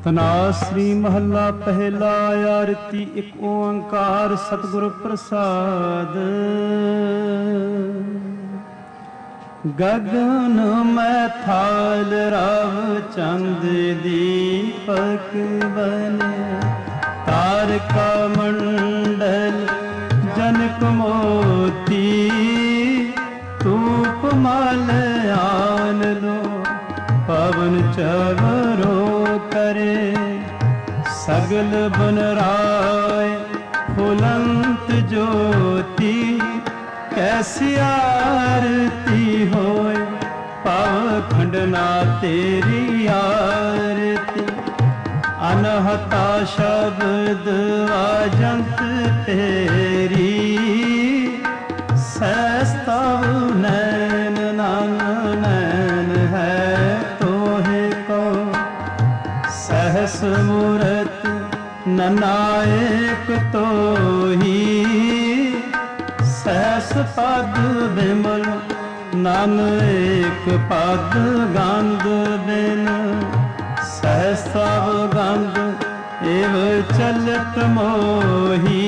ਧਨਾਸਰੀ ਮਹੱਲਾ ਪਹਿਲਾ। ਆਰਤੀ ਇੱਕ ਓੰਕਾਰ ਸਤਿਗੁਰ ਪ੍ਰਸਾਦ। ਗਗਨ ਮੈਂ ਥਾਲ ਰਵ ਚੰਦ ਦੀਪਕ ਬਨੇ, ਤਾਰਕਾ ਮੰਡਲ ਜਨਕ ਮੋਤੀ, ਧੂਪ ਮਲ ਆਨ ਲੋ ਪਵਨ ਚਵਰੋ करे। सगल बन राय फुलंत ज्योति, कैसी आरती होए पावखंड ना तेरी आरती। अनहता शब्द वाजंत तेरी, सहस्तव नैन नन नैन है तोहे को। सहस मूरत ननायक तो ही, सहस पद विमल नन एक पद गंध बिन। सहस सब गंध एव चलत मोही,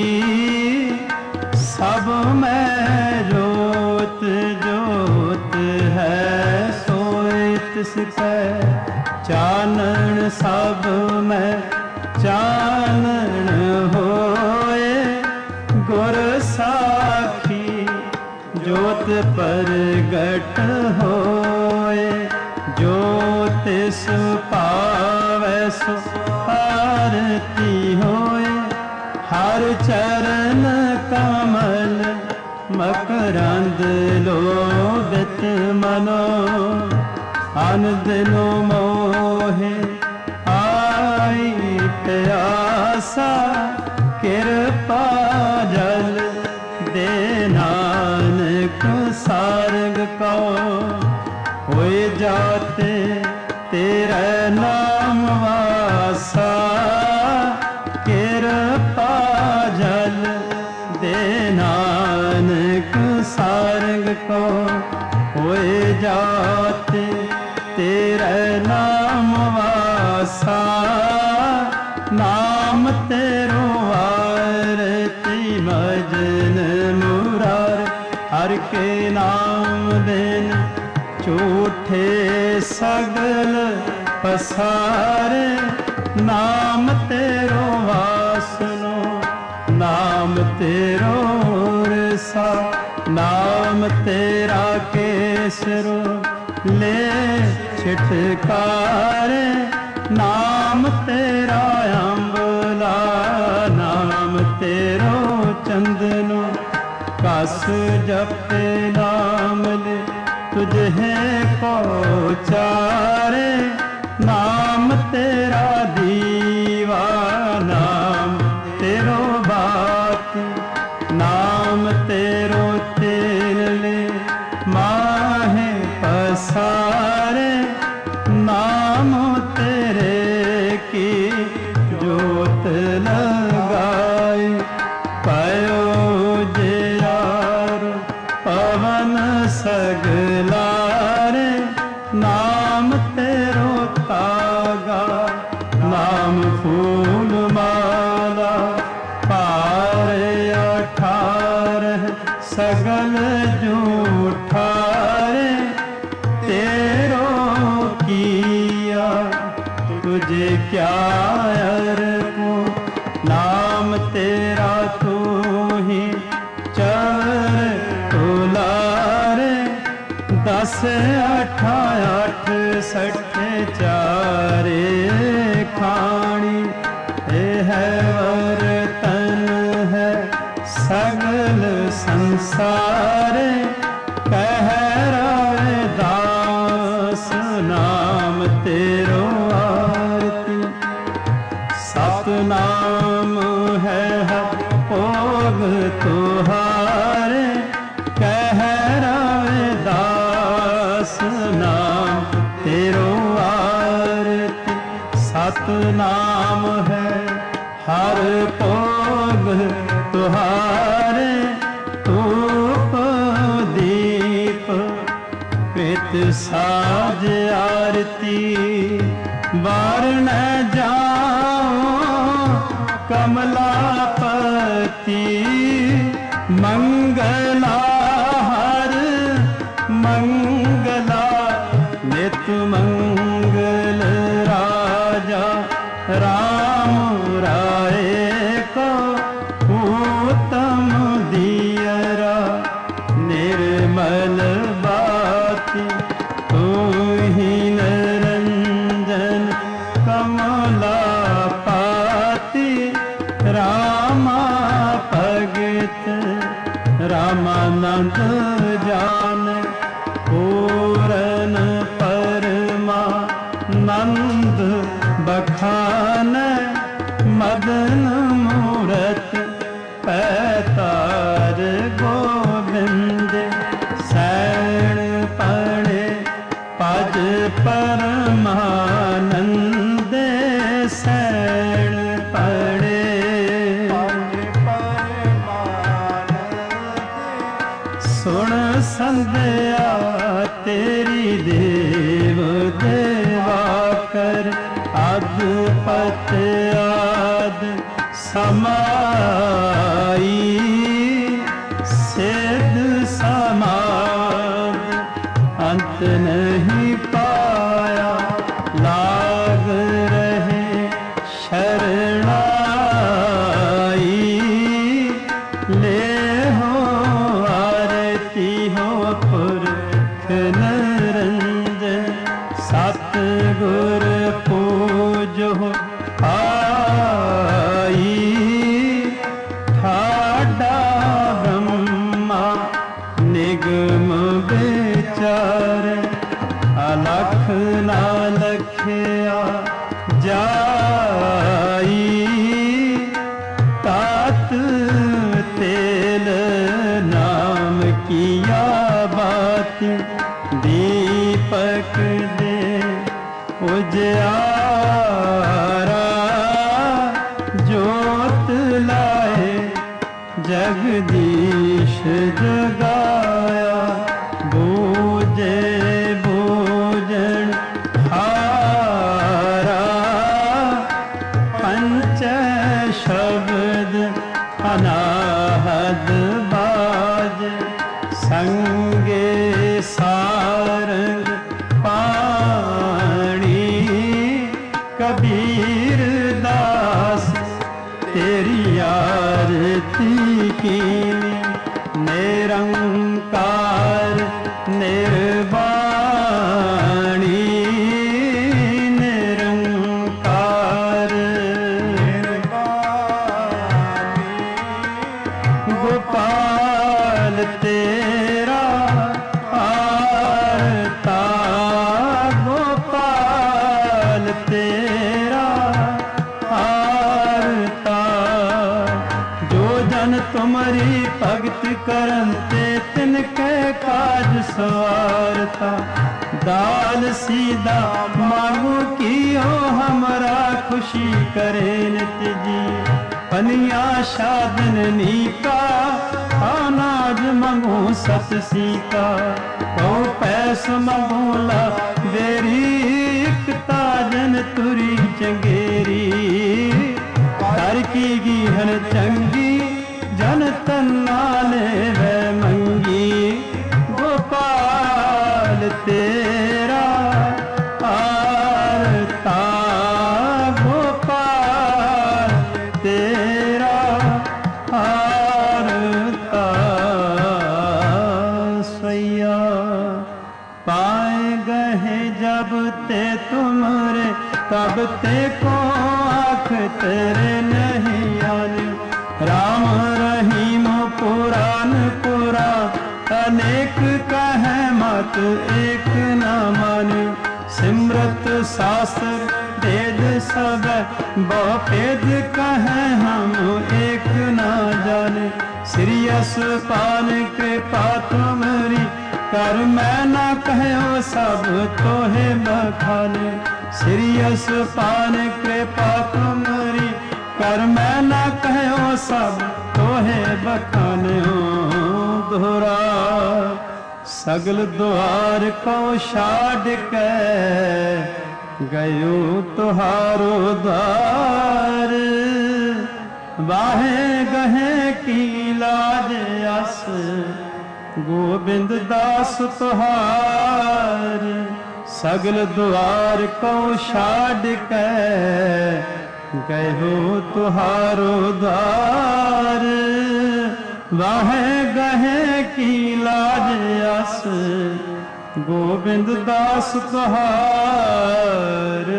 सब में जोत जोत है सोए तिसकै। चानन सब में चानन होए, गुर साखी जोत प्रगट होए। जो तिस पावै सो आरती होए, हर चरण कमल मकरंद लोभित मनो। अन दिनो मोहे आई प्यासा, कृपा जल दे नानक सारंग को। होए जाते तेरे नाम वासा, कृपा जल दे नानक सारंग को। होए जाते तेरे नाम वासा, नाम तेरो आरती भजन मुरार। हर के नाम बिन झूठे सगल पसारे, नाम तेरो वासनो नाम तेरो रसा। नाम तेरा केसरो ले छिटकारे, नाम तेरा अम्बला नाम तेरो चंदनो। कस जपे नाम ले तुझे को चारे, नाम तेरा दीवा नाम तेरो बाती। नाम तेरो तेरे माहे पसारे, नाम तेरे की जोत लगाए। पायो जियार पवन सगलारे, नाम तेरो तागा नाम फूल माला। पार 18 सगल जूठारे, तेरो किया तुझे क्या अर्पो। नाम तेरा तू ही चवर तुलारे, 10 8 68 चारे खाणी। है वर्तन है सगल संसार, कह रविदास नाम तेरो आरती। सतनाम है भोग तुहारे, कह रविदास नाम तेरो आरती। सतनाम है हर भोग तुहारे, धूप दीप प्रीत साज आरती। वारण जा आरती मंगला हर मंगला नित मंगल राजा राम राय को उत्तम दियरा निर्मल बाती तू ही निरंजन कमला पाती रामा भगत रामानंद जान पूरन परमानंद बखान मदन मूरत पैतार गोविंद सैण पड़े पज परमानंद सैण पड़े सुन संध्या तेरी देव देवा कर अदपत आद समाई सिद्ध समाद अंत नहीं पाया लाग रहे शरणाई ले हो आरती हो पुरख निरंजन सतगुर पूजो आई ठाडा ब्रह्मा निगम विचार अलख ना लखिया जाई तात तेल नाम किया बात दीपक दे उजियारा जोत लाए जगदीश जगाया बूझे बूझन हारा पंच शब्द अनाहद बाज संगे सारंग पाणी कबीर दास तेरी आरती की निरंकार निर्वाणी निरंकार गोपाल तेरा आरता गोपाल तेरा आरता जो जन तुम्हारी भगत करन ते तिनके काज सवारता दाल सीधा मांगू कियो हमरा खुशी करे नित जी पनिया शादन नीका अनाज मंगू सत सीका ओ पैस मंगूला देरी एकता जन तुरी चंगेरी कर की गीहन चंगी जन तन्नाले वे मंगी गोपाल तेरा आरता गोपाल तेरा आरता सैया पाए गए जब ते तुमरे तब ते को आँख तेरे नहीं आने राम रहीम पुराण पुरा अनेक कहे मत एक न माने सिमरत शास्त्र वेद सब बहुपेद कहे हम एक न जाने श्रीयस पान कृपा तुम्हारी कर मैं न कहो सब तोहे बखाने श्रीयस पान कृपा तुम्हारी कर मैं न कहो सब तोहे बखाने दोहरा सगल द्वार को छाड़ के गयो तुहारो द्वार वाहे गहे की लाज अस गोबिंद दास तुहार सगल द्वार को छाड़ के गए हो तुहारो द्वार वाहे गहे की लाज अस गोबिंद दास तुहार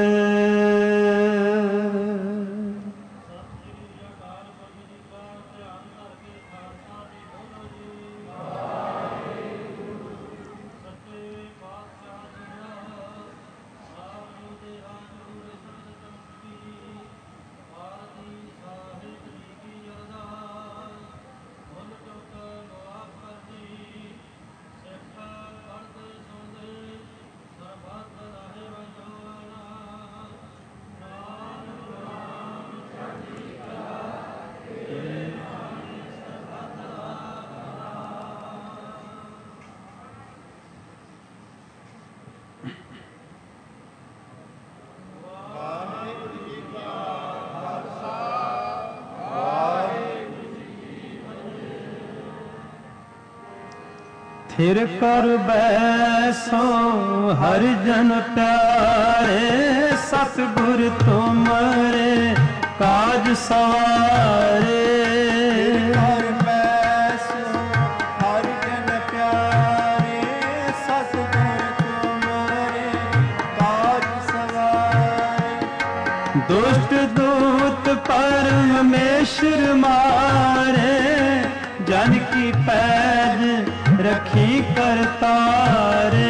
थिर कर बैसो हर जन प्यारे सतगुर तुमरे काज सवारे कर बैसो हर जन प्यारे सतगुर तुमरे काज सवारे दुष्ट दूत परमेश्वर मारे जन की पैज रखी करतारे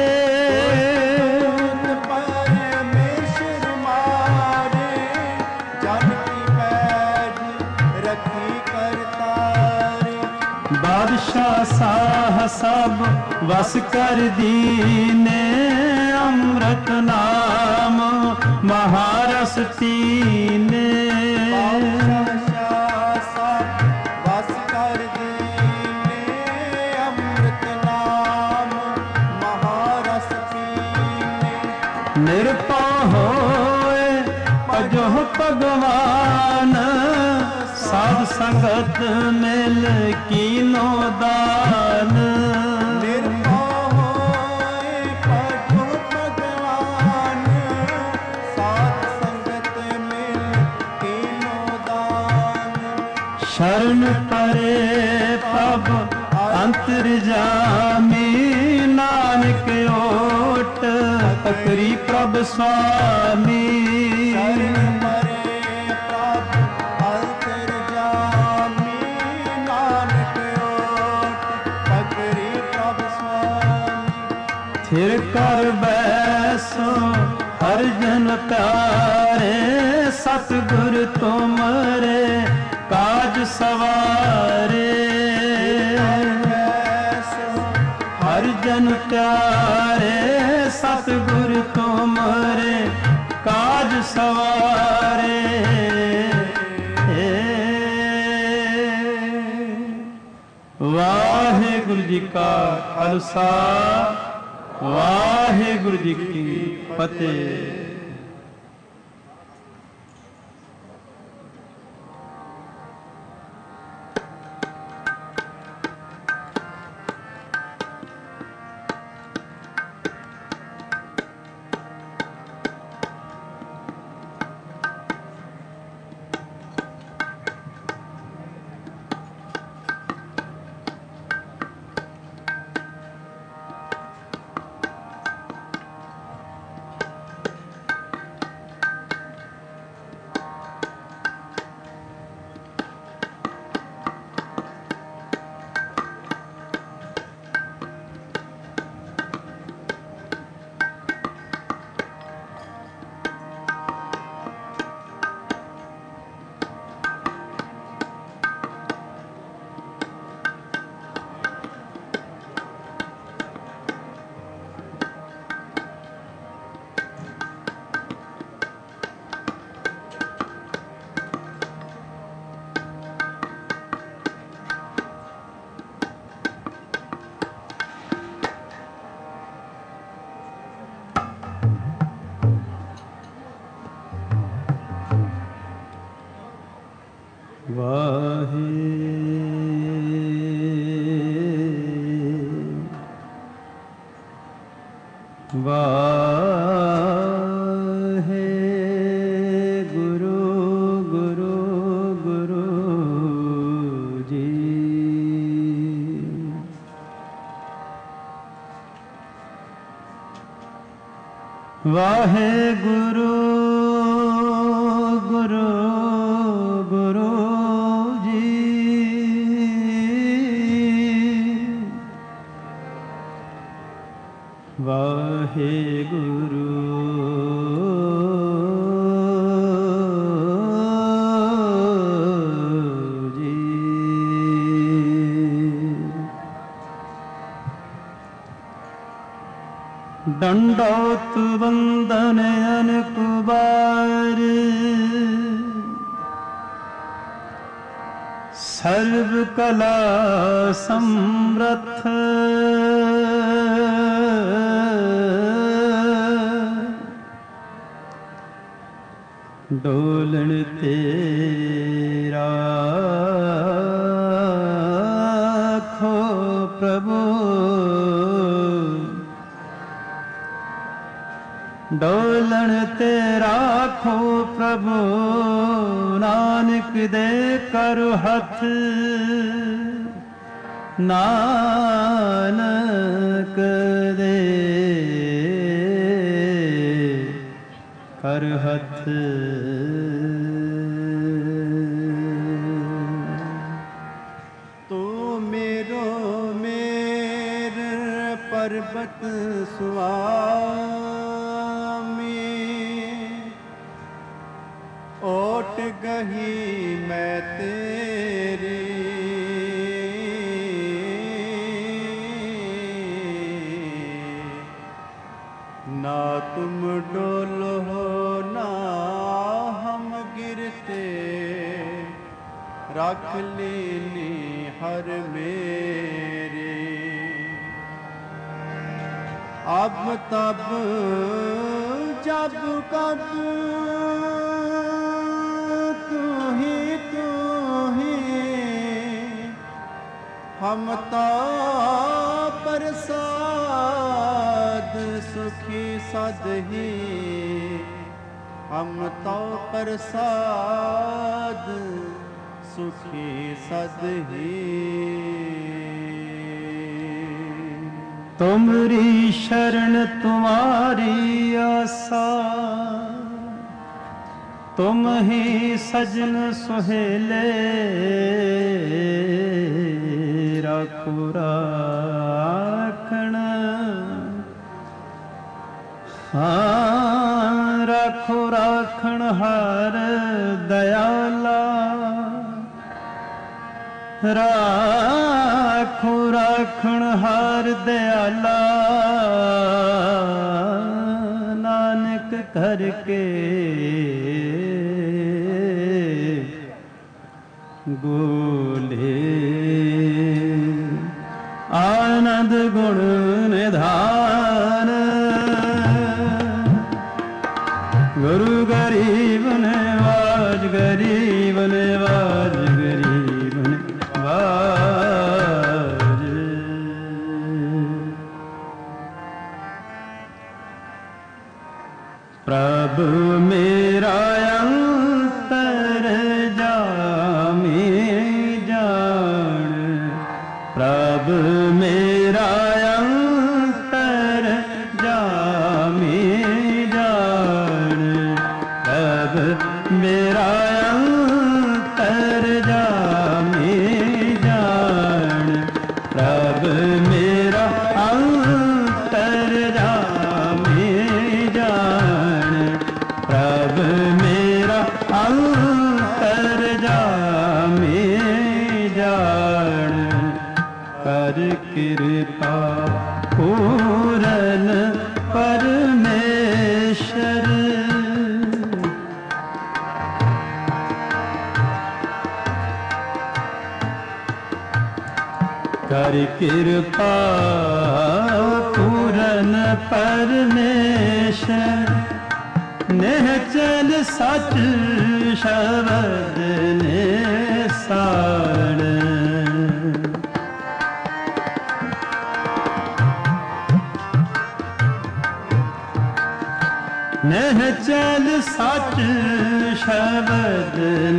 परमेश्वर मारे जन की पैज रखी करतारे बादशाह साह सब वस कर दीने अमृत नाम महारस पीने निरपा होए अजो भगवान साध संगत मिल कीनो दान निरपा होए अजो भगवान साध संगत मिल कीनो दान शरण परे पब अंतर्जामी नानक ओट पकरी प्रभ स्वामी शरण परे प्रभ अंतर्जामी नानक ओट पकरी प्रभ स्वामी थिर कर बैसो हर जन प्यारे सतगुर तुमरे काज सवारे हर जन प्यारे सतगुर तुमरे काज सवारे वाहिगुरु जी का खालसा वाहिगुरु जी की फतेह। ਵਾਹਿਗੁਰੂ ਗੁਰੂ ਗੁਰੂ ਜੀ। ਵਾਹਿਗੁਰੂ ਜੀ। दंडोत वंदन अनकुबार सर्व कला समर्थ डोलन तेरा खो प्रभु डोलन ते राखो प्रभु नानक दे कर हथ नानक दे कर हथ। तू मेरो मेर पर्वत सुआ ओट गही मैं तेरी ना तुम डोलो ना हम गिरते रख लेनी हर मेरे अब तब जब कब तू ही हम तो प्रसाद सुखी सद ही हम तो प्रसाद सुखी सद ही। तुमरी शरण तुम्हारी आसा तुम ही सजन सुहेले राखो राखण हाँ राखो राखण हर दयाला राखो राखण हर दयाला नानक करके गोले आनंद गुण निधान गुरु गरीब नवाज गरीब नवाज गरीब नवाज। प्रभु मेरा अंतर जामी जान प्रभु मेरा अंतर जामी जान प्रभु मेरा अंतर जामी जान प्रभु मेरा अंतर जामी जान प्रभु मेरा अंतर जामी जान कर कृपा पूरन परमेश्वर कर कृपा पूरन परमेश्वर निहचल सच शब्द निसार निहचल सच शब्द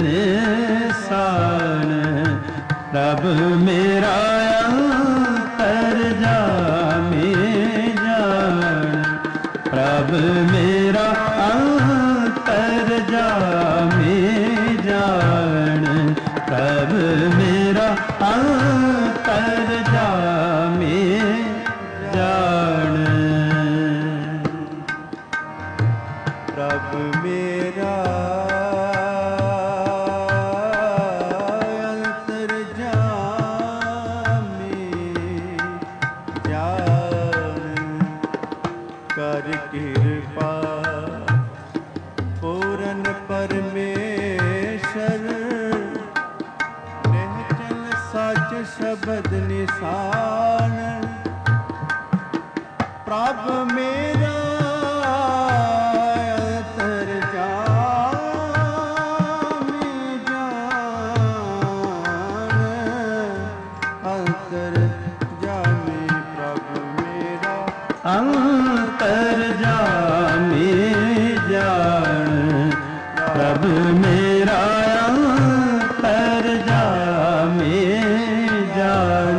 निसार प्रभु मेरा अंतर जामी जान प्रभु प्रभ मेरा अंतर जामे जान, प्रभ मेरा अंतर जामे जान। प्रभ मेरा अंतर जामे जान, कर कृपा पूरन परमेश्वर, निश्चल सच शब्द निशान। प्रभ मेरा अंतर जामे जान, अंतर जामे प्रभ मेरा अंतर जामे जान, प्रभ मेरा अंतर जामे जान।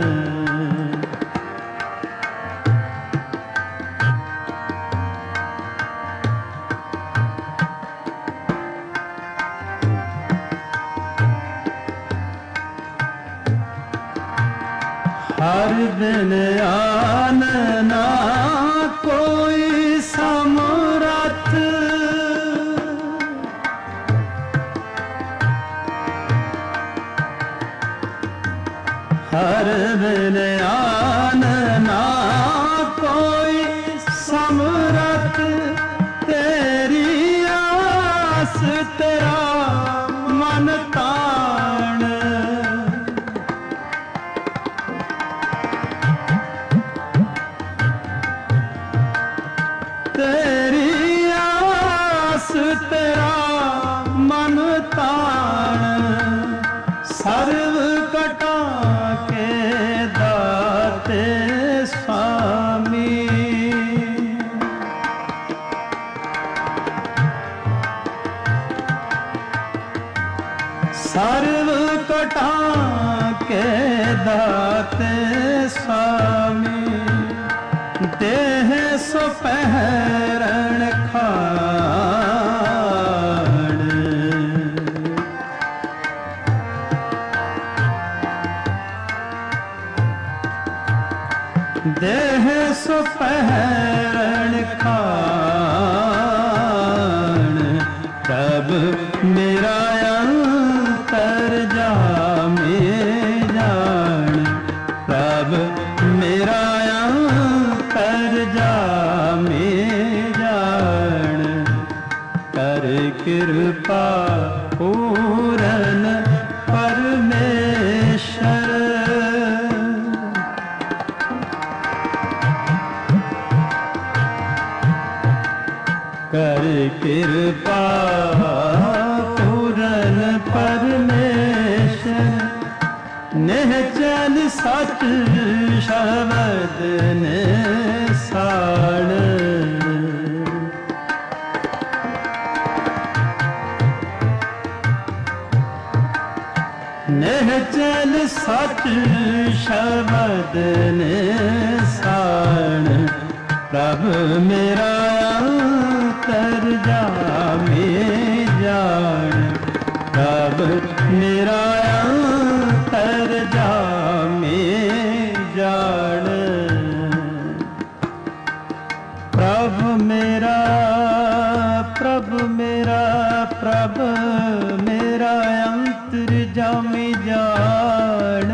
हर दिन आनना कोई समरथ, हर दिन आनना कोई समरथ, तेरी आस तेरा मन तान। तेरी आस तेरा मन तान, सर्व कटा के दाते स्वामी। सर्व कटा के दाते स्वामी, देह सो पहरण खान। देह सो पहरण खान, तब मेरा अंतर जामे जान, तब मेरा अंतर जामे जान। कर कृपा पूरन परमेश्वर, कर कृपा पूरन परमेश्वर, निश्चल सच शब्द निशान। निश्चल सच शब्द निशान, प्रभ मेरा अंतर जामे जान, प्रभ मेरा अंतर जामे जान। प्रभ मेरा प्रभ मेरा प्रभ मेरा अंतर जामे जान।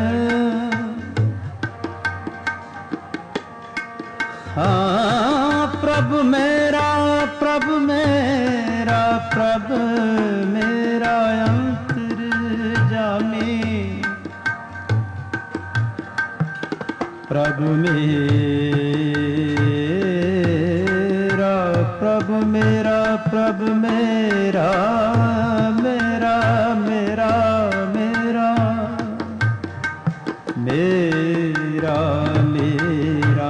हाँ प्रभु मेरा प्रभु मेरा प्रभु मेरा अंतर जामी। प्रभु मेरा प्रभु मेरा प्रभु मेरा मेरा मेरा मेरा मेरा मेरा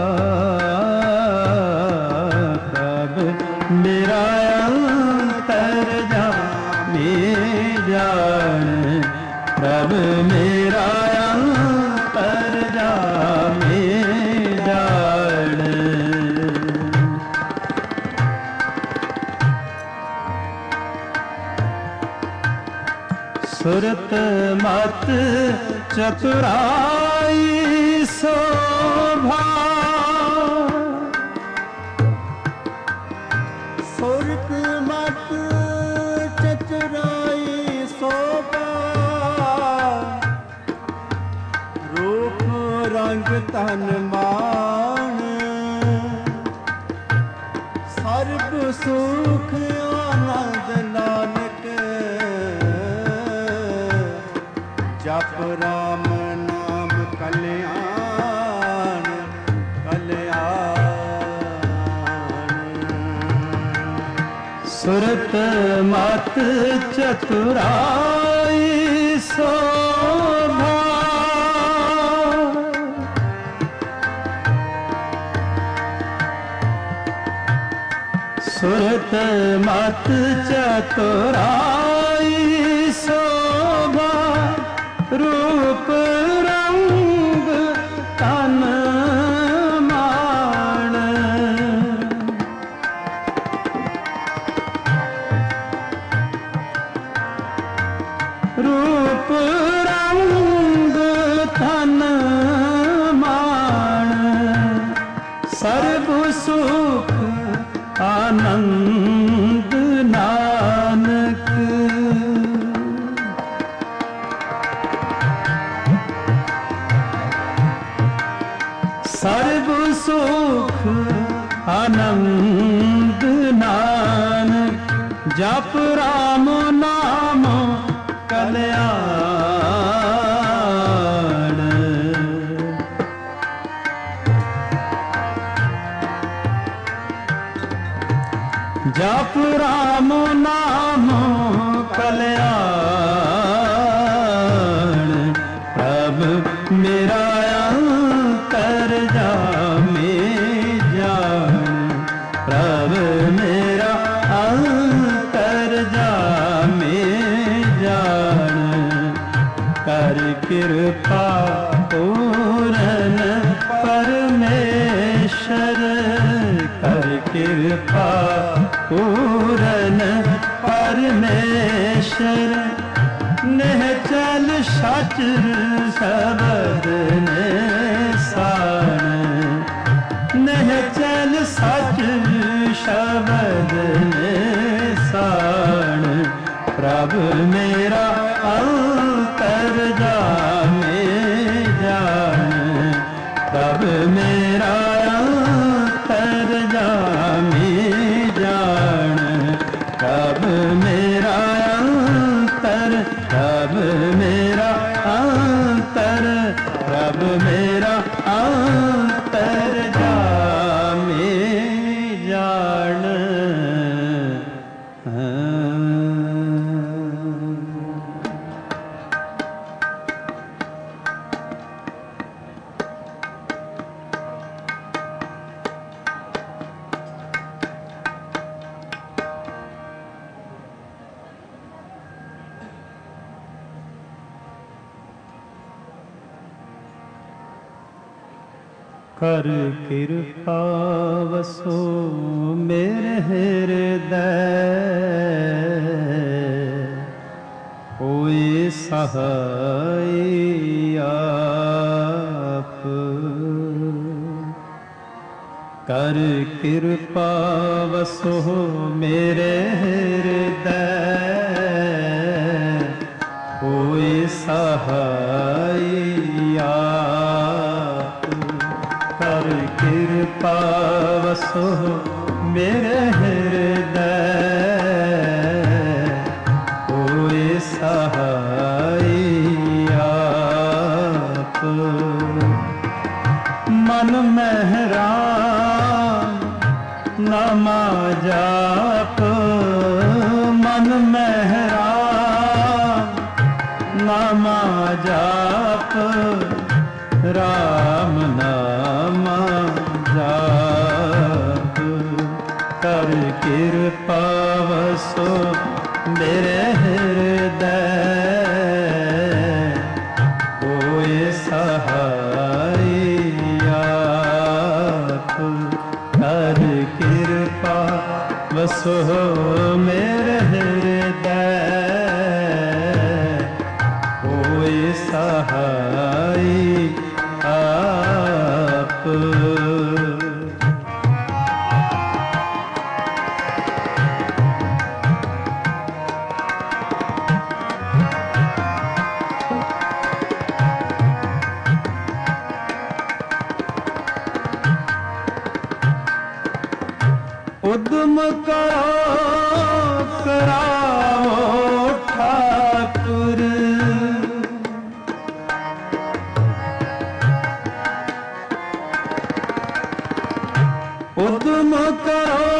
प्रभु मेरा अंतर जाने जान। प्रभु मेरा अंतर जाने जान। ਸੁਰਤ ਮਤ ਚਤੁਰਾਈ ਸੋਭਾ ਸੁਰਤ ਮਤ ਚਤੁਰਾਈ ਸੋਭਾ ਰੂਪ ਰੰਗ ਤਨ ਮਾਨ ਸਰਬ ਸੁਖ ਆਨੰਦ ਨਾਨਕ ਜਪ ਰਾਮ ਨਾਮ ਕਲਿਆਣ ਕਲਿਆਣ ਸੁਰਤ ਮਤ ਚਤੁਰਾਈ ਸੋਭਾ ਸੁਰਤ ਮਤ ਚਤੁਰਾਈ ਸੋਭਾ ਰੂਪ ਰੰਗ ਤਨ ਮਾਣ ਰੂਪ ਰੰਗ ਤਨ ਮਾਣ ਸਰਬ ਸੁਖ ਆਨੰਦ ਨਾਨਕ ਸਰਬ ਸੁਖ ਆਨੰਦ ਨਾਨਕ ਜਪ ਰਾਮ ਨਾਮ ਕਲਿਆਣ ਜਪ ਰਾਮ ਨਾਮ ਕਲਿਆਣ ਪ੍ਰਭ ਮੇਰਾ ਅੰਤਰ ਜਾਮੇ ਜਾਣ ਪ੍ਰਭ ਮੇਰਾ ਅੰਤਰ ਜਾਮੇ ਜਾਣ ਕਰ ਕਿਰਪਾ ਪੂਰਨ ਪਰਮੇਸ਼ਰ ਕਰ ਕਿਰਪਾ ਪੂਰਨ ਪਰਮੇਸ਼ਰ ਨਿਹਚਲ ਸਚ ਸ਼ਬਦ ਨਿਸਾਣ ਨਿਹਚਲ ਸਚ ਸ਼ਬਦ ਨਿਸਾਣ ਪ੍ਰਭ ਮੇਰਾ ਅੰਤਰ ਜਾਮੇ ਜਾਣ ਪ੍ਰਭ ਮੇਰਾ ਅੰਤਰ ਜਾਮੇ ਜਾਣ ਪ੍ਰਭ ਮੇਰਾ ਅੰਤਰ ਪ੍ਰਭ ਮੇਰਾ ਅੰਤਰ ਪ੍ਰਭ ਮੇਰਾ ਅੰਤਰ ਜਾਮੇ ਜਾਣ ਕਰ ਕਿਰਪਾ ਵਸੋ ਮੇਰੇ ਹਿਰਦੈ ਹੋਏ ਸਹਾਈ ਆਪ ਕਰ ਕਿਰਪਾ ਵਸੋ ਮੇਰੇ ਹਿਰਦੈ ਹੋਏ ਸਹਾਈ ਆਪ ਕਰ ਕਿਰਪਾ ਵਸੋ ਮੇਰੇ ਹਿਰਦੈ ਹੋਏ ਸਹਾਈ ਆਪ ਮਨ ਮਹਿਰਾਮ ਨਾਮਾ ਜਾਪ ਮਨ ਮਹਿਰਾਮ ਨਾਮਾ ਜਾਪ ਰਾਮ ਨਾਮਾ ਜਾਪ ਕਰ ਕਿਰਪਾ ਵਸੋ ਮੇਰੇ ਹਿਰਦੈ ਹੋਏ ਸਹਾਈ ਆਪ ਕਰ ਕਿਰਪਾ ਵਸੋ ਮੇਰੇ ਹਿਰਦੈ उद्यम करो कराओ ठाकुर, उद्यम करो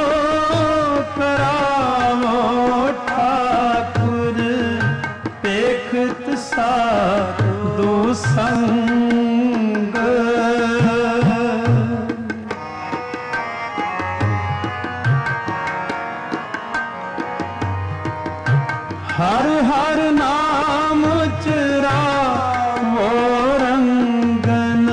कराओ ठाकुर, देखत साधु संग। हर हर नाम चरावो रंगन,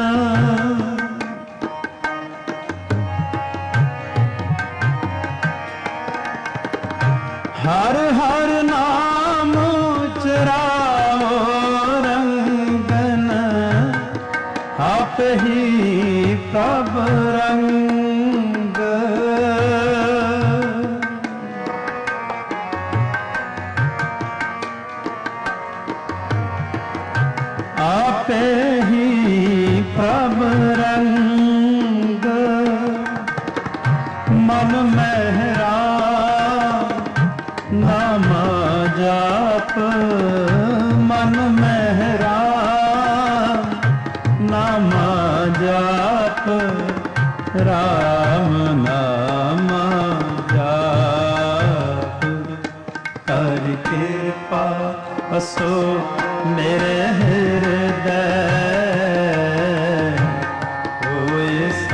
हर हर नाम चराओ रंगन, आप ही प्रभ रंग। आप ही प्रभ रंग, मन मेहरा नाम जाप, मन मेहरा नाम जाप, राम नाम जाप। कर कृपा बसो मेरे हृदय, होए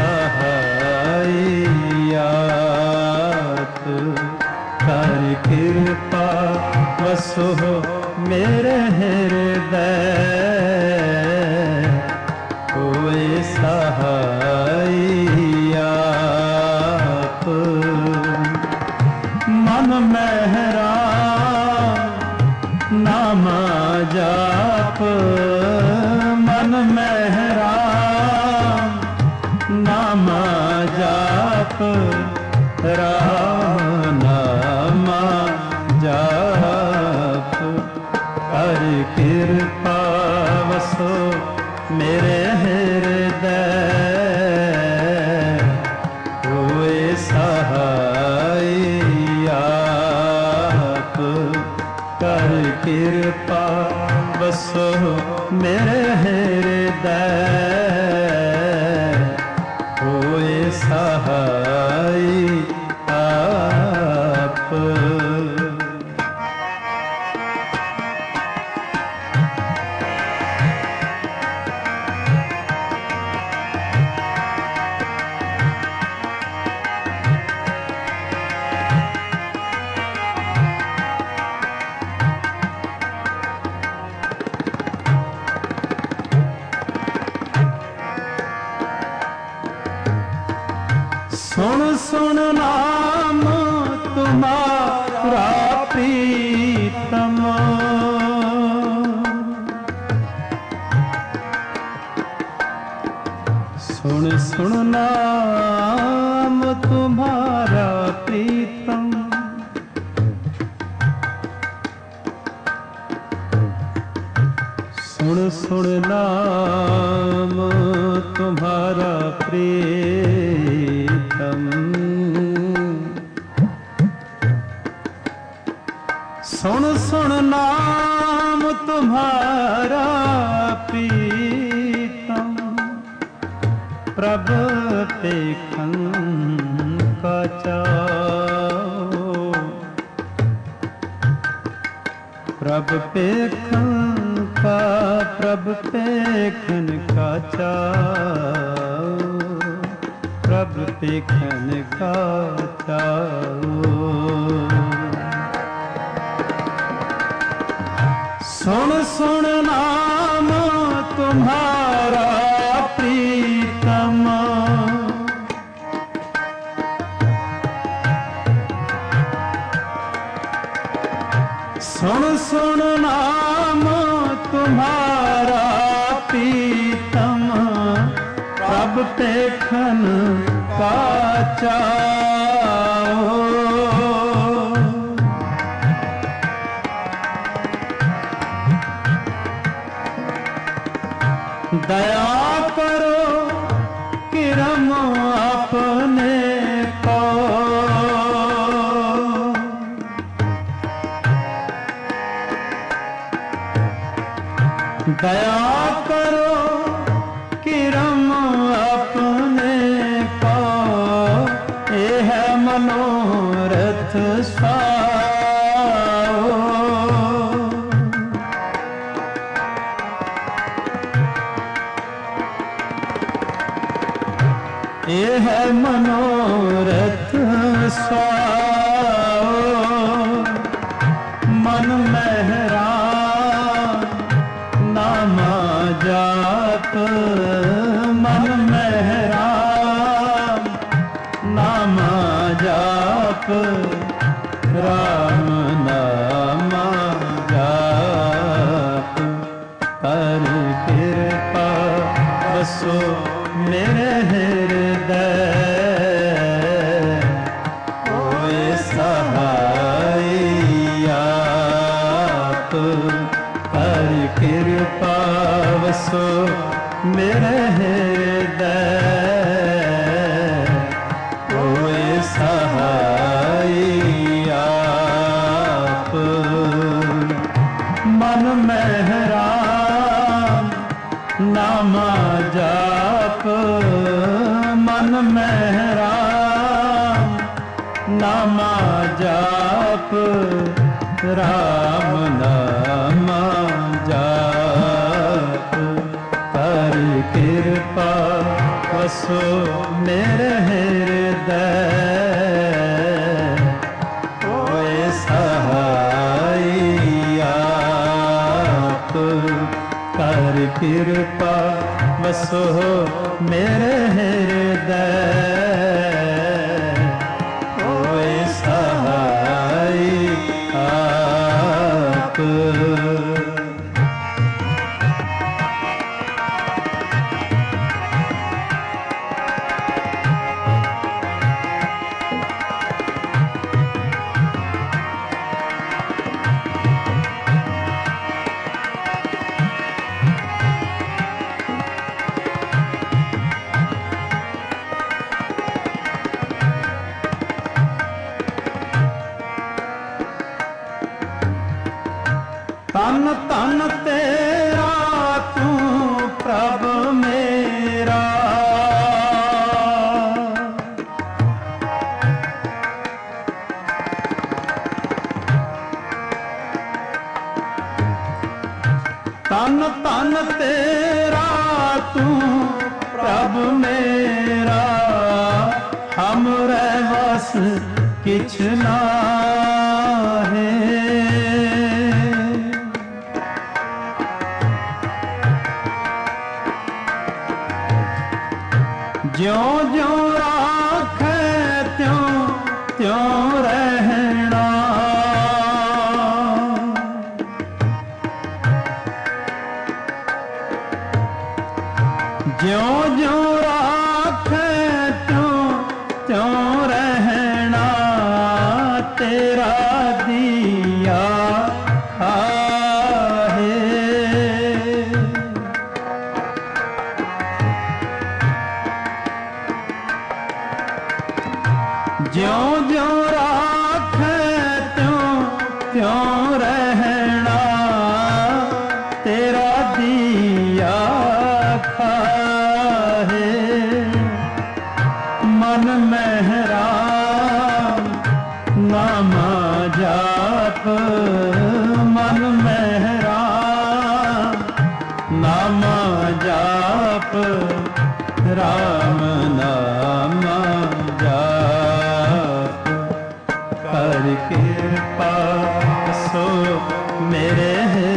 सहायत। कर कृपा बसो मेरे हृदय, होए सहायत। मन मेहरा नाम जाप, मन मेहरा नाम जाप, राम नाम जाप। कर कृपा बसो मेरे हृदय, होए सहायत। कर कृपा बसो मेरे हृदय, होए सहायत। सुन सुन नाम तुम्हारा प्रीतम, सुन सुन नाम तुम्हारा प्रीतम। सुन सुन नाम तुम्हारा प्रीतम, सुन सुन नाम तुम्हारा प्रीतम। प्रभ देखन का चाओ, प्रभ देखन का, प्रभ देखन का चाओ, प्रभ देखन का चाओ। सुन सुन नाम तुम्हारा प्रीतम, सुन सुन नाम तुम्हारा प्रीतम। प्रभ देखन का चाओ, दया करो किरम अपने को, दया करो किरम अपने को, ये है मनोरथ साओ। ये है मनोरथ साओ। मन मेहरा नामा जाप, मन मेहरा नामा जाप, राम नामा जाप। कर कृपा बसो मेरे हृदय, होए सहाय आप। कर कृपा बसो मेरे हृदय, होए सहाय आप। मन मेहरा नामा जाप, मन मेहरा नामा जाप, राम नामा जाप। कर कृपा बसो मेरे हृदय, होए सहाय आप। कर कृपा बसो मेरे हृदय, होए सहाय आप। तन तन तेरा तू प्रभ मेरा, तन तन तेरा तू प्रभ मेरा। हमरे बस किछ नाहे, ज्यों ज्यों राखे त्यों त्यों रहना। ज्यों ज्यों राखे त्यों त्यों रहना। तेरा दिया खाहे, ज्यों ज्यों राखे त्यों त्यों रहना। तेरा दिया खाहे, मन मेहरा नामा जाप, मन मेहरा नामा जाप, राम नामा जाप। कर कृपा सो मेरे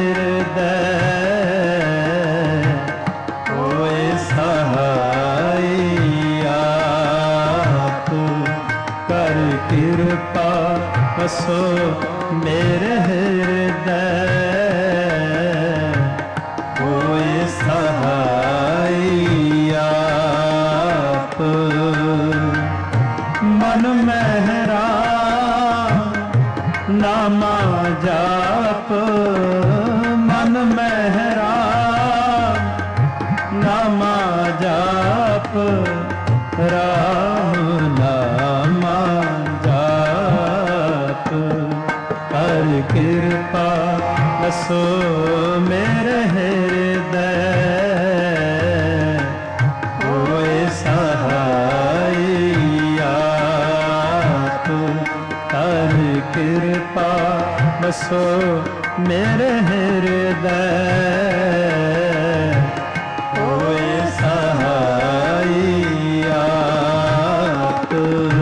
हृदय, होए सहाय आप। कर कृपा सो मेरे हृदय, होए सहाय आप। मन मेहरा नामा जाप, मन मेहरा नामा जाप, राम नामा जाप। कर कृपा बसो मेरे ਕਿਰਪਾ ਵਸੋ ਮੇਰੇ ਹਿਰਦੈ ਹੋਏ ਸਹਾਈ ਆਪ।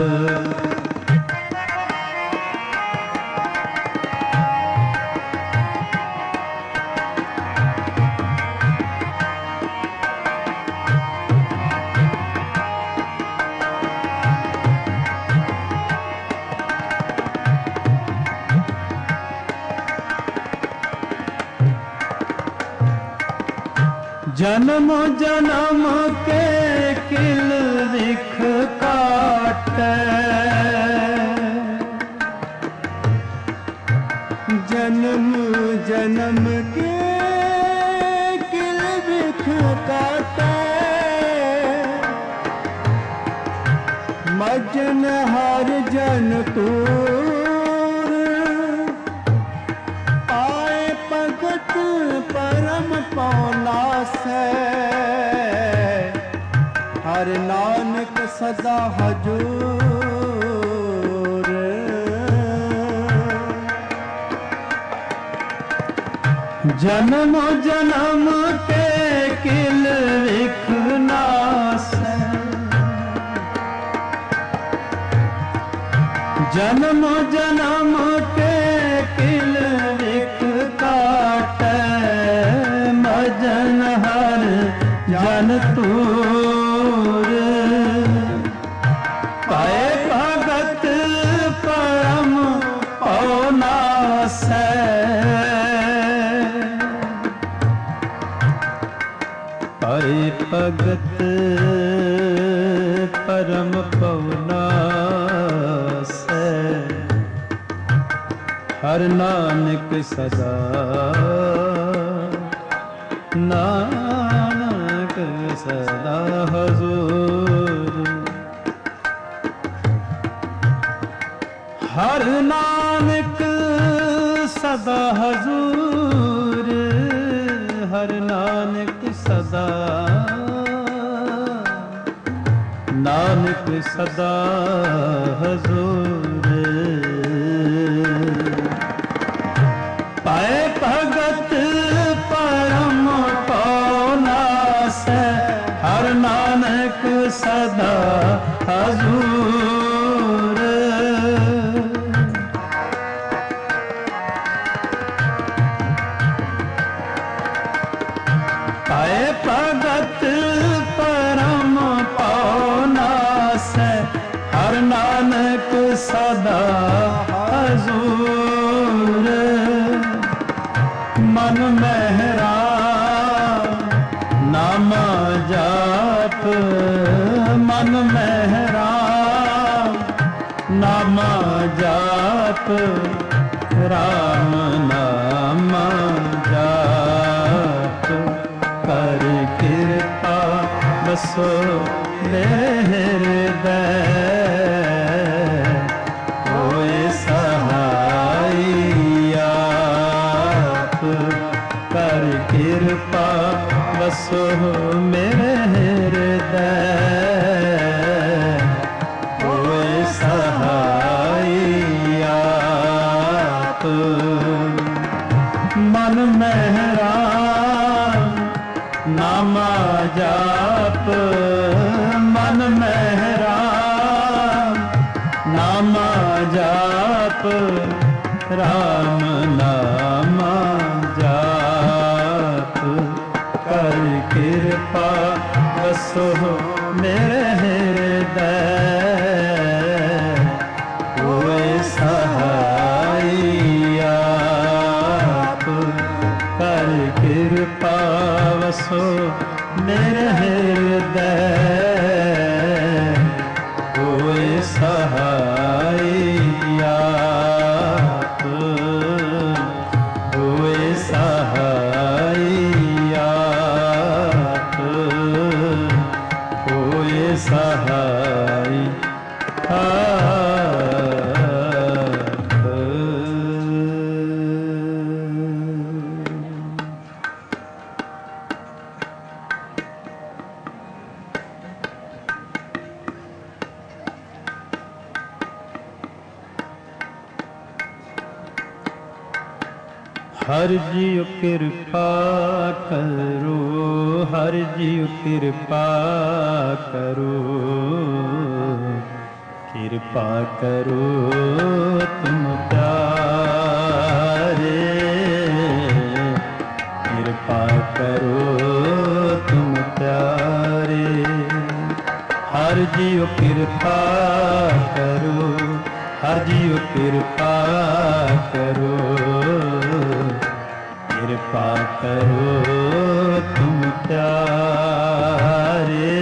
जन्म जन्म के किल विख काटै, जन्म जन्म के किल विख काटै, मजन हर जन तूर आए भगत परम पौनासै, हर नानक सदा हजूर। जन्म जन्म के किल विख नासै, जन्म जन्म के किल विख काटै, मजन हर जन तूर पाए भगत परम पौनासै, पाए भगत परम पौनासै, हर नानक सदा नानक सदा हजूर। हर नानक सदा हजूर, हर नानक सदा नानक सदा हजूर। पाए भगत परम पौनासै, हर नानक सदा हजूर। पाए भगत परम पौनासै, हर नानक सदा हजूर। मन महरा नाम जाप, मन महरा नाम जाप, राम नाम जाप। कर कृपा बसो हृदय, होए सहाय आप। कर कृपा बसो मेरे हृदय, होए सहाय आप। मन महरा नामा जाप, मन महरा नामा जाप, राम नामा जाप। कर कृपा बसो मेरे हृदय, होए सहाय आप। कर कृपा बसो मेरे हृदय, होए सहाय आप। होए सहाय आप, होए सहाय। ਹਰ ਜੀਉ ਕਿਰਪਾ ਕਰੋ, ਹਰ ਜੀਉ ਕਿਰਪਾ ਕਰੋ, ਕਿਰਪਾ ਕਰੋ ਤੁਮ ਪਿਆਰੇ, ਕਿਰਪਾ ਕਰੋ ਤੁਮ ਪਿਆਰੇ। ਹਰ ਜੀਉ ਕਿਰਪਾ ਕਰੋ, ਹਰ ਜੀਉ ਕਿਰਪਾ ਕਰੋ, ਕਿਰਪਾ ਕਰੋ ਤੁਮ ਪਿਆਰੇ,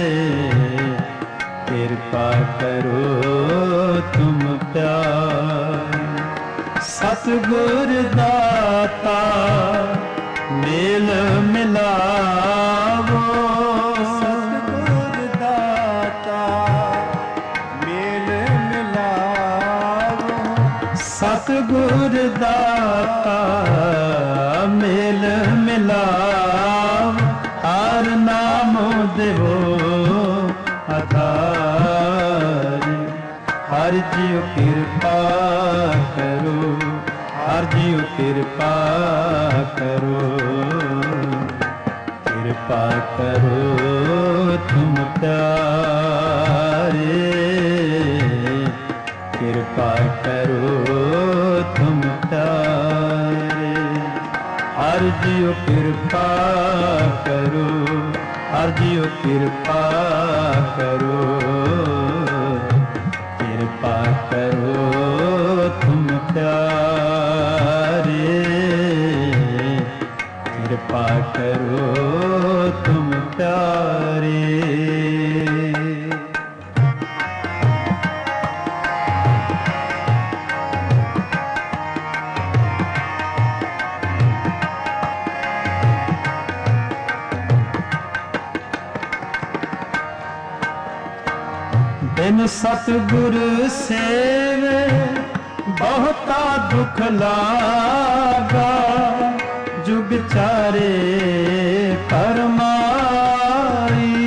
ਕਿਰਪਾ ਕਰੋ ਤੁਮ ਪਿਆਰੇ। ਸਤਿਗੁਰ ਦਾਤਾ ਮੇਲ ਮਿਲਾਵੋ, ਸਤਿਗੁਰ ਦਾਤਾ ਮੇਲ ਮਿਲਾਵੋ, ਸਤਿਗੁਰ ਦਾਤਾ ਮੇਲ ਮਿਲਾਵ, ਹਰ ਨਾਮ ਦੇਵੋ ਆਧਾਰੀ। ਹਰ ਜੀਉ ਕਿਰਪਾ ਕਰੋ, ਹਰ ਜੀਉ ਕਿਰਪਾ ਕਰੋ, ਕਿਰਪਾ ਕਰੋ ਤੁਮ ਪਿਆਰੇ, ਕਿਰਪਾ ਕਰੋ ਤੁਮ ਪਿਆਰੇ। ਹਰ ਜੀਉ ਕਿਰਪਾ ਕਰੋ, ਹਰ ਜੀਉ ਕਿਰਪਾ ਕਰੋ, ਕਿਰਪਾ ਕਰੋ ਤੁਮ ਪਿਆਰੇ, ਕਿਰਪਾ ਕਰੋ ਤੁਮ ਪਿਆਰੇ। ਬਿਨ ਸਤਿਗੁਰ ਸੇਵੇ ਬਹੁਤਾ ਦੁਖ ਲਾਗਾ, ਜੁਗ ਚਾਰੇ ਪਰਮਾਈ।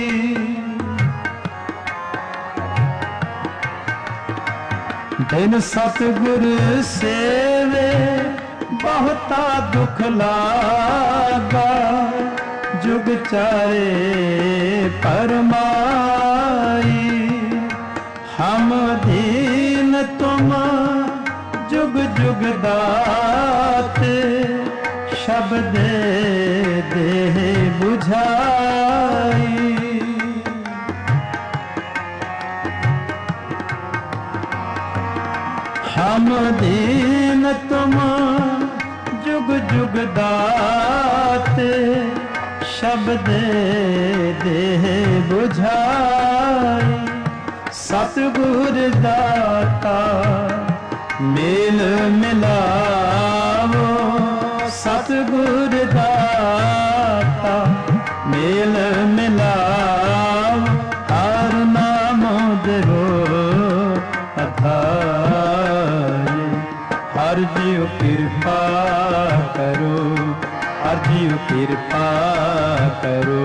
ਬਿਨ ਸਤਿਗੁਰ ਸੇਵੇ ਬਹੁਤਾ ਦੁਖ ਲਾਗਾ, ਜੁਗ ਚਾਰੇ ਪਰਮਾਈ। ਹਮ ਦੀਨ ਤੁਮ ਜੁਗ ਜੁਗ ਦਾਤੇ, ਸ਼ਬਦ ਦੇਹ 부ਝਾਈ। ਹਮ ਦੀਨ ਤੁਮ ਜੁਗ ਜੁਗ ਦਾਤੇ, ਸ਼ਬਦ ਦੇਹ 부ਝਾਈ। ਸਤਿਗੁਰ ਦਾਤਾ ਮੇਲ ਮਿਲਾਵੋ, ਸਤਿਗੁਰ ਦਾਤਾ ਮੇਲ ਮਿਲਾਵ, ਹਰ ਨਾਮ ਦੇਵੋ ਆਧਾਰੀ। ਹਰ ਜੀਉ ਕਿਰਪਾ ਕਰੋ, ਹਰ ਜੀਉ ਕਿਰਪਾ ਕਰੋ,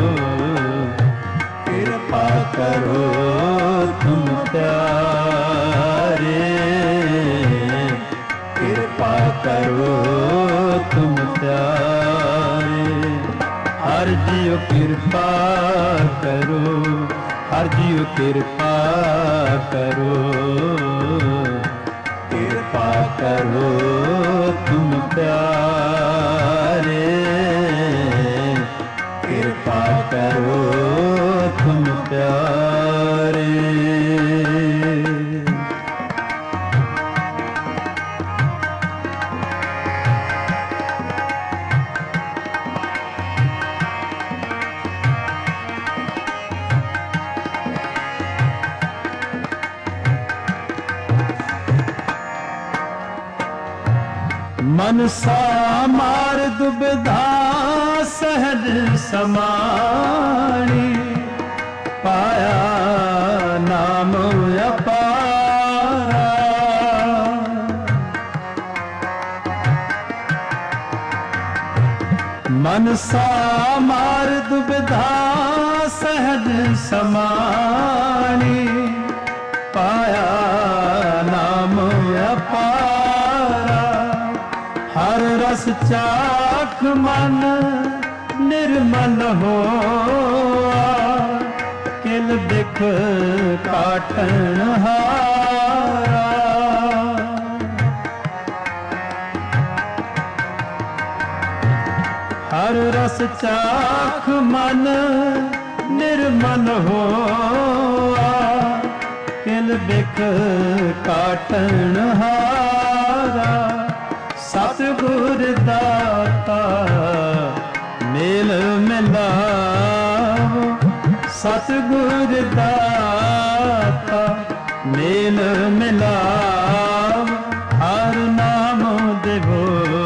ਕਿਰਪਾ ਕਰੋ ਤੁਮ ਪਿਆਰੇ, ਕਿਰਪਾ ਕਰੋ ਤੁਮ ਪਿਆਰੇ। ਹਰ ਜੀਉ ਕਿਰਪਾ ਕਰੋ, ਹਰ ਜੀਉ ਕਿਰਪਾ ਕਰੋ, ਕਿਰਪਾ ਕਰੋ ਤੁਮ ਪਿਆਰੇ, ਕਿਰਪਾ ਕਰੋ ਤੁਮ ਪਿਆਰੇ। ਮਨਸਾ ਮਾਰ ਦੁਬਿਧਾ ਸਹਿਜ ਸਮਾਣੀ, ਪਾਇਆ ਨਾਮ ਅਪਾਰਾ। ਮਨਸਾ ਮਾਰ ਦੁਬਿਧਾ ਸਹਿਜ ਸਮਾਣੀ, ਪਾਇਆ ਨਾਮ ਅਪਾਰਾ। ਹਰ रस चाख मन निर्मल होआ, किल बिख काटन हारा। हर रस चाख मन निर्मल होआ, किल बिख काटन हारा। सतगुर दाता मेल मिलाओ, सतगुर दाता मेल मिलाओ। हर नाम देवो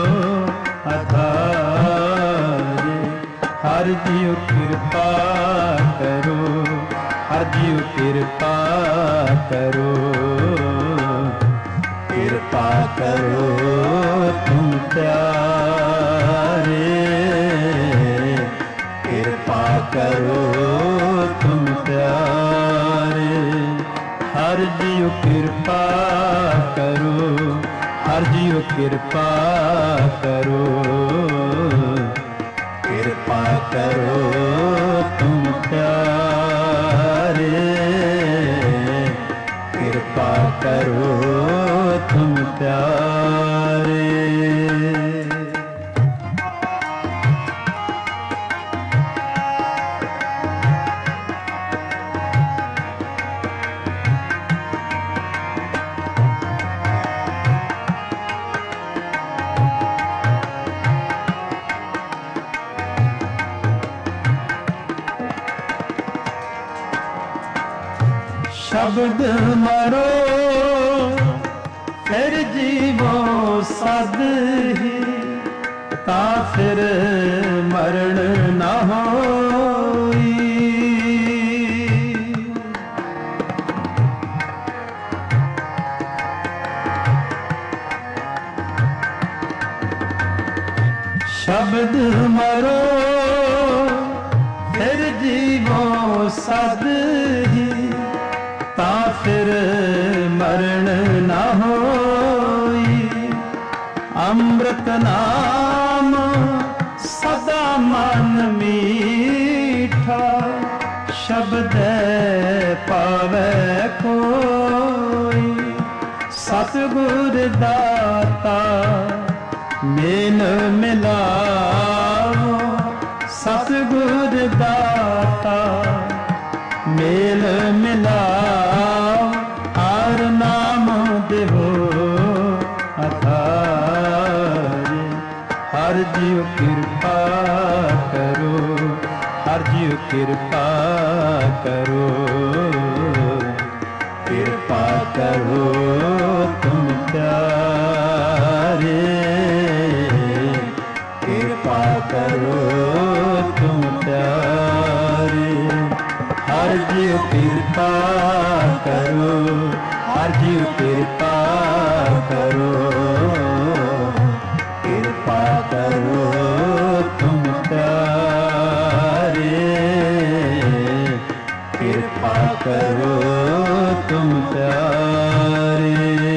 अधारे, हर जीव कृपा करो, हर जीव कृपा करो, कृपा करो तुम प्यारे, कृपा करो तुम प्यारे। हर जीव कृपा करो, हर जीव कृपा करो, कृपा करो तुम प्यारे, कृपा करो तुम प्यारे। शब्द मरो फिर जीवो सद ही, ता फिर मरण न होई। शब्द मरो फिर जीवो सद ही, ता फिर मरण न होई। अमृत नाम सदा मन मीठा, शब्द पावे कोई। सतगुर दाता मेल मिलाओ, सतगुर दाता मेल मिलाओ। हर नाम देवो अधारे, हर जीव कृपा करो, हर जीव कृपा करो, कृपा करो तुम प्यारे, कृपा करो तुम प्यारे। हर जीव कृपा करो, हर जीव कृपा करो, कृपा करो तुम प्यारे, कृपा करो तुम प्यारे।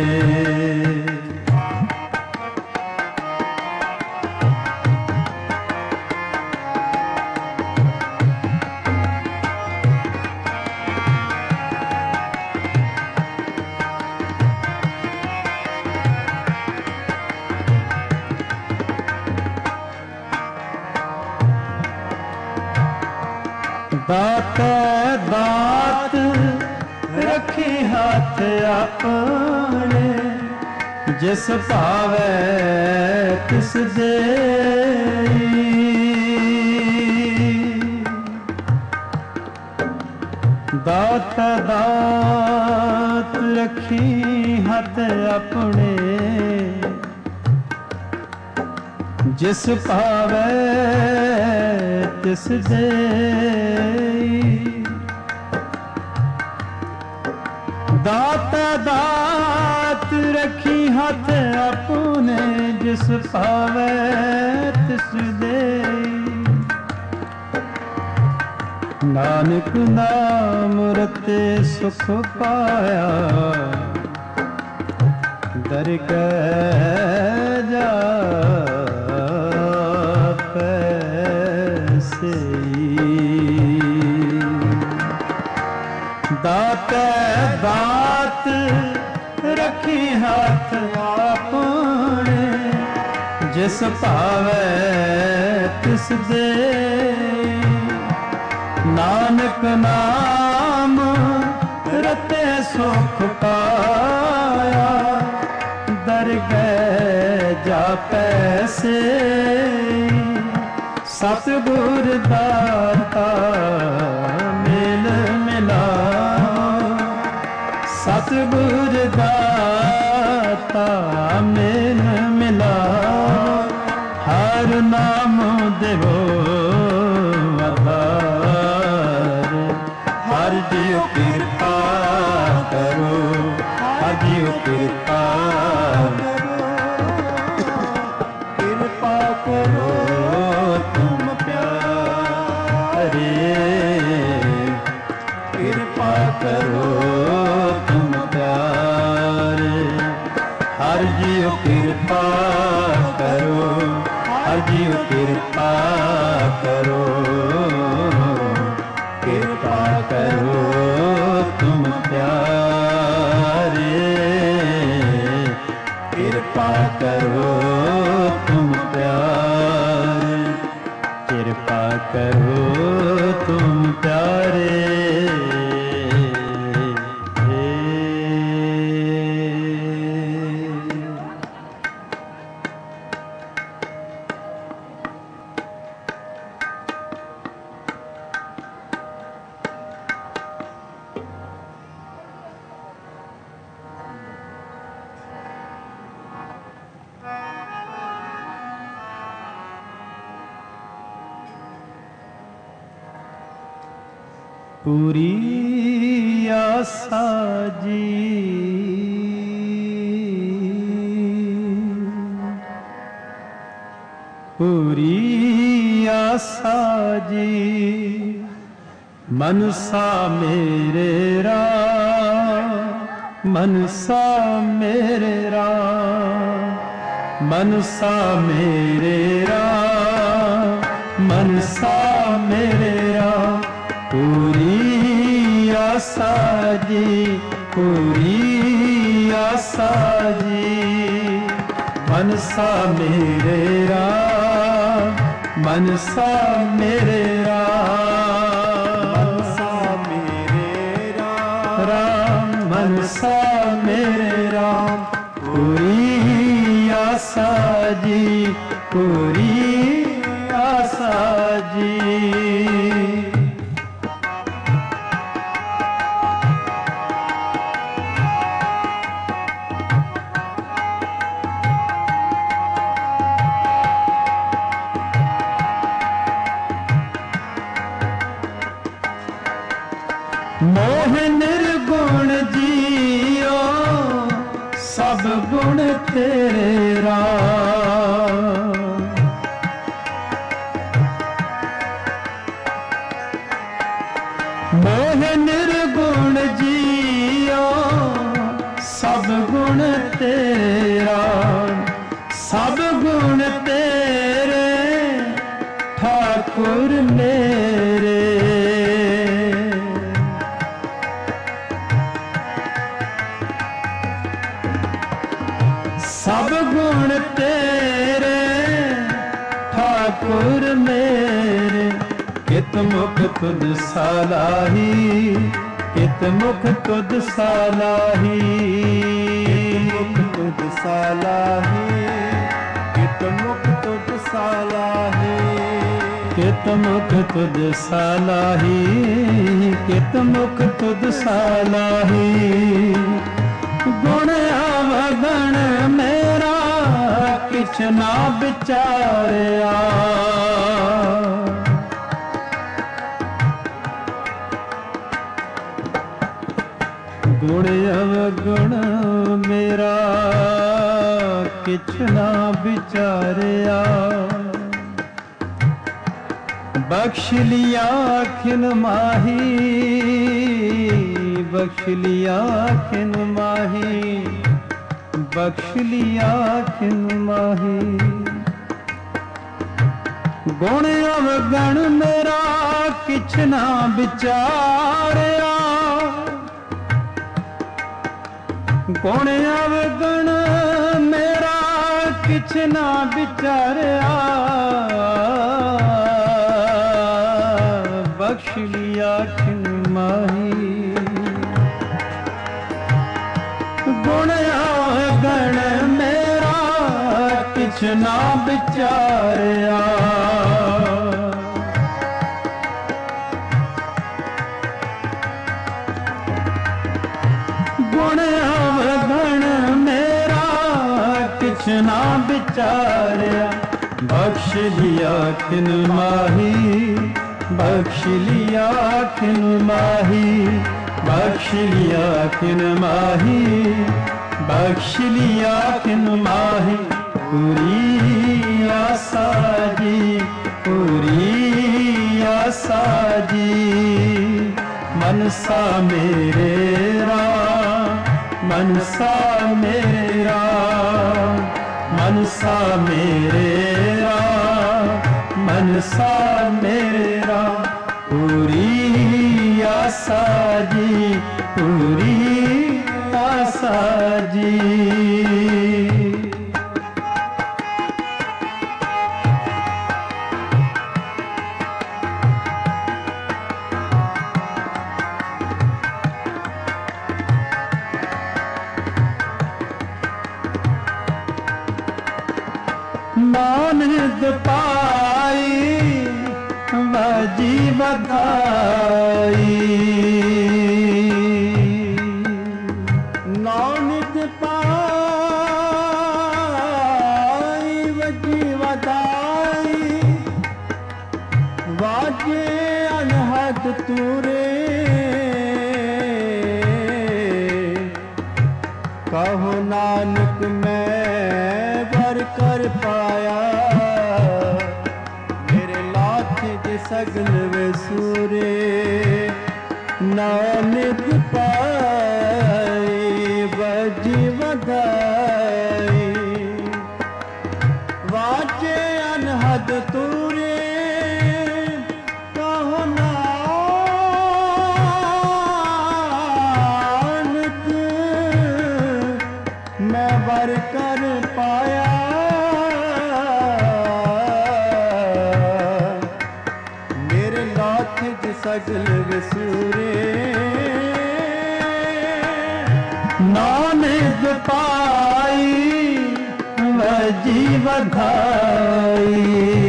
दाते दात रखी हाथ अपने, जिस पावे तिस देई। दाते दात रखी हाथ अपने, जिस पावे तिस देई। दाता दात रखी हाथ अपने, जिस पावे तिस देई। नानक नाम रते सुख पाया, दर कै जाए ਤੇ ਦਾਤ ਰੱਖੀ ਹੱਥ ਆਪਣੇ, ਜਿਸ ਭਾਵੈ ਤਿਸ ਦੇ। ਨਾਨਕ ਨਾਮ ਰਤੇ ਸੁਖ ਪਾਇਆ, ਦਰਗਹਿ ਜਾਪੈ ਸੇ। ਸਤਿਗੁਰ ਦਾਤਾ ਮਿਲ ਮਿਲਾਓ, ਸਤਿਗੁਰ ਦਾਤਾ ਮਿਲ ਮਿਲਾਓ। ਹਰ ਨਾਮ ਦੇਵੋ ਆਧਾਰ, ਹਰ ਜੀਉ ਕਿਰਪਾ ਕਰੋ, ਹਰ ਜੀਉ ਕਿਰਪਾ ਕਰੋ। ਤੁਮ ਪਿਆਰੇ ਕਿਰਪਾ ਕਰੋ, ਤੁਮ ਪਿਆਰੇ। ਹਰ ਜੀਉ ਕਿਰਪਾ ਕਰੋ, ਹਰ ਜੀਉ ਕਿਰਪਾ ਕਰੋ। ਕਿਰਪਾ ਕਰੋ ਤੁਮ ਪਿਆਰੇ, ਕਿਰਪਾ ਕਰੋ ਤੁਮ ਪਿਆਰੇ। ਕਿਰਪਾ ਕਰੋ ਤੁਮ ਪਿਆਰੇ। ਪੂਰੀ ਆਸਾ ਜੀ, ਪੂਰੀ ਆਸਾ ਜੀ। ਮਨਸਾ ਮੇਰੇ ਰਾਮ, ਮਨਸਾ ਮੇਰੇ ਰਾਮ, ਮਨਸਾ ਮੇਰੇ ਰਾਮ, ਮਨਸਾ ਮੇਰੇ ਰਾਮ। ਪੂਰੀ ਆਸਾ ਜੀ, ਪੂਰੀ ਆਸਾ ਜੀ। ਮਨਸਾ ਮੇਰੇ ਰਾਮ, ਮਨਸਾ ਮੇਰੇ ਰਾਮ, ਮਨਸਾ ਮੇਰੇ ਰਾਮ, ਮਨਸਾ ਮੇਰੇ ਰਾਮ। ਪੂਰੀ ਆਸਾ ਜੀ, ਪੂਰੀ ਆਸਾ ਜੀ। ਮੋਹ ਨਿਰਗੁਣ ਜੀਓ, ਸਭ ਗੁਣ ਤੇਰੇ ਰਾਮ। ਮੋਹ ਨਿਰਗੁਣ ਜੀਓ, ਸਭ ਗੁਣ ਤੇਰੇ ਰਾਮ। ਸਭ ਗੁਣ ਤੇਰੇ ਠਾਕੁਰ ਮੇਰੇ। ਸਭ ਗੁਣ ਤੇਰੇ ਠਾਕੁਰ ਮੇਰੇ। ਕਿਤ ਮੁਖ ਤੁਧ ਸਾਲਾਹੀ, ਕਿਤ ਮੁਖ ਤੁਧ ਸਾਲਾਹੀ, ਮੁਖ ਤੁਧ ਸਾਲਾਹੀ, ਕਿਤ ਮੁਖ ਤੁਧ ਸਾਲਾਹੀ। ਕਿਤ ਮੁਖ ਤੁਧ ਸਾਲਾਹੀ, ਕਿਤ ਮੁਖ ਤੁਧ ਸਾਲਾਹੀ। ਗੁਣ ਅਵਗਣ ਮੇਰਾ ਕਿਛ ਨਾ ਵਿਚਾਰਿਆ। ਗੁਣ ਅਵਗੁਣ ਮੇਰਾ ਕਿਛ ਨਾ ਵਿਚਾਰਿਆ। ਬਖਸ਼ ਲਿਆ ਖਿਨ ਮਾਹੀ, ਬਖਸ਼ ਲਿਆ ਖਿਨ ਮਾਹੀ, ਬਖਸ਼ ਲਿਆ ਖਿਨ ਮਾਹੀ। ਗੁਣ ਅਵਗਣ ਮੇਰਾ ਕਿਛ ਨਾ ਵਿਚਾਰਿਆ। ਗੁਣ ਅਵਗੁਣ ਮੇਰਾ ਕਿਛ ਨਾ ਵਿਚਾਰਿਆ, ਬਖਸ਼ ਲਿਆ ਖਿਨ ਮਾਹੀ। ਗੁਣ ਅਵਗੁਣ ਮੇਰਾ ਕਿਛ ਨਾ ਵਿਚਾਰਿਆ, ਗੁਣ ਅਵਗੁਣ ਮੇਰਾ ਕਿਛ ਨਾ ਵਿਚਾਰਿਆ, ਬਖਸ਼ ਲਿਆ ਖਿਨ ਮਾਹੀ, ਬਖਸ਼ ਲਿਆ ਖਿਨ ਮਾਹੀ, ਬਖਸ਼ ਲਿਆ ਖਿਨ ਮਾਹੀ, ਬਖਸ਼ ਲਿਆ ਖਿਨ ਮਾਹੀ। ਪੂਰੀ ਆਸਾ ਜੀ, ਪੂਰੀ ਆਸਾ ਜੀ, ਮਨਸਾ ਮੇਰੇ ਰਾਮ, ਮਨਸਾ ਮੇਰੇ ਰਾਮ, ਮਨਸਾ ਮੇਰੇ ਰਾਮ, ਮਨਸਾ ਮੇਰੇ ਰਾਮ। ਪੂਰੀ ਆਸਾ ਜੀ, ਪੂਰੀ ਆਸਾ ਜੀ। ਨਾਨਕ ਪਾਈ ਵਾਜੀ ਵਧਾਈ, ਨਾਨਕ ਪਾਈ ਵਾਜੀ ਵਧਾਈ, ਵਾਜੇ ਅਨਹਦ ਤੂਰੇ, ਕਹੋ ਨਾਨਕ ਮੈਂ ਵਰ ਕਰ ਪਾਇਆ, ਮੇਰੇ ਲਾਥ ਦੇ ਸਗਲ ਵਸੂਰੇ। ਨਾਨਕ ਪਾਈ ਵਜੀ ਵਧਾਈ, ਵਾਜੇ ਅਨਹਦ ਤੂਰੇ, ਕਹੋ ਨਾਨਕ ਮੈਂ ਵਰ ਕਰ ਪਾਇਆ, ਮੇਰੇ ਲਾਥ ਦੇ ਸਗਲ ਵਸੂਰੇ। ਨਾਨਕ ਪਾਈ ਵਜੀ ਵਧਾਈ,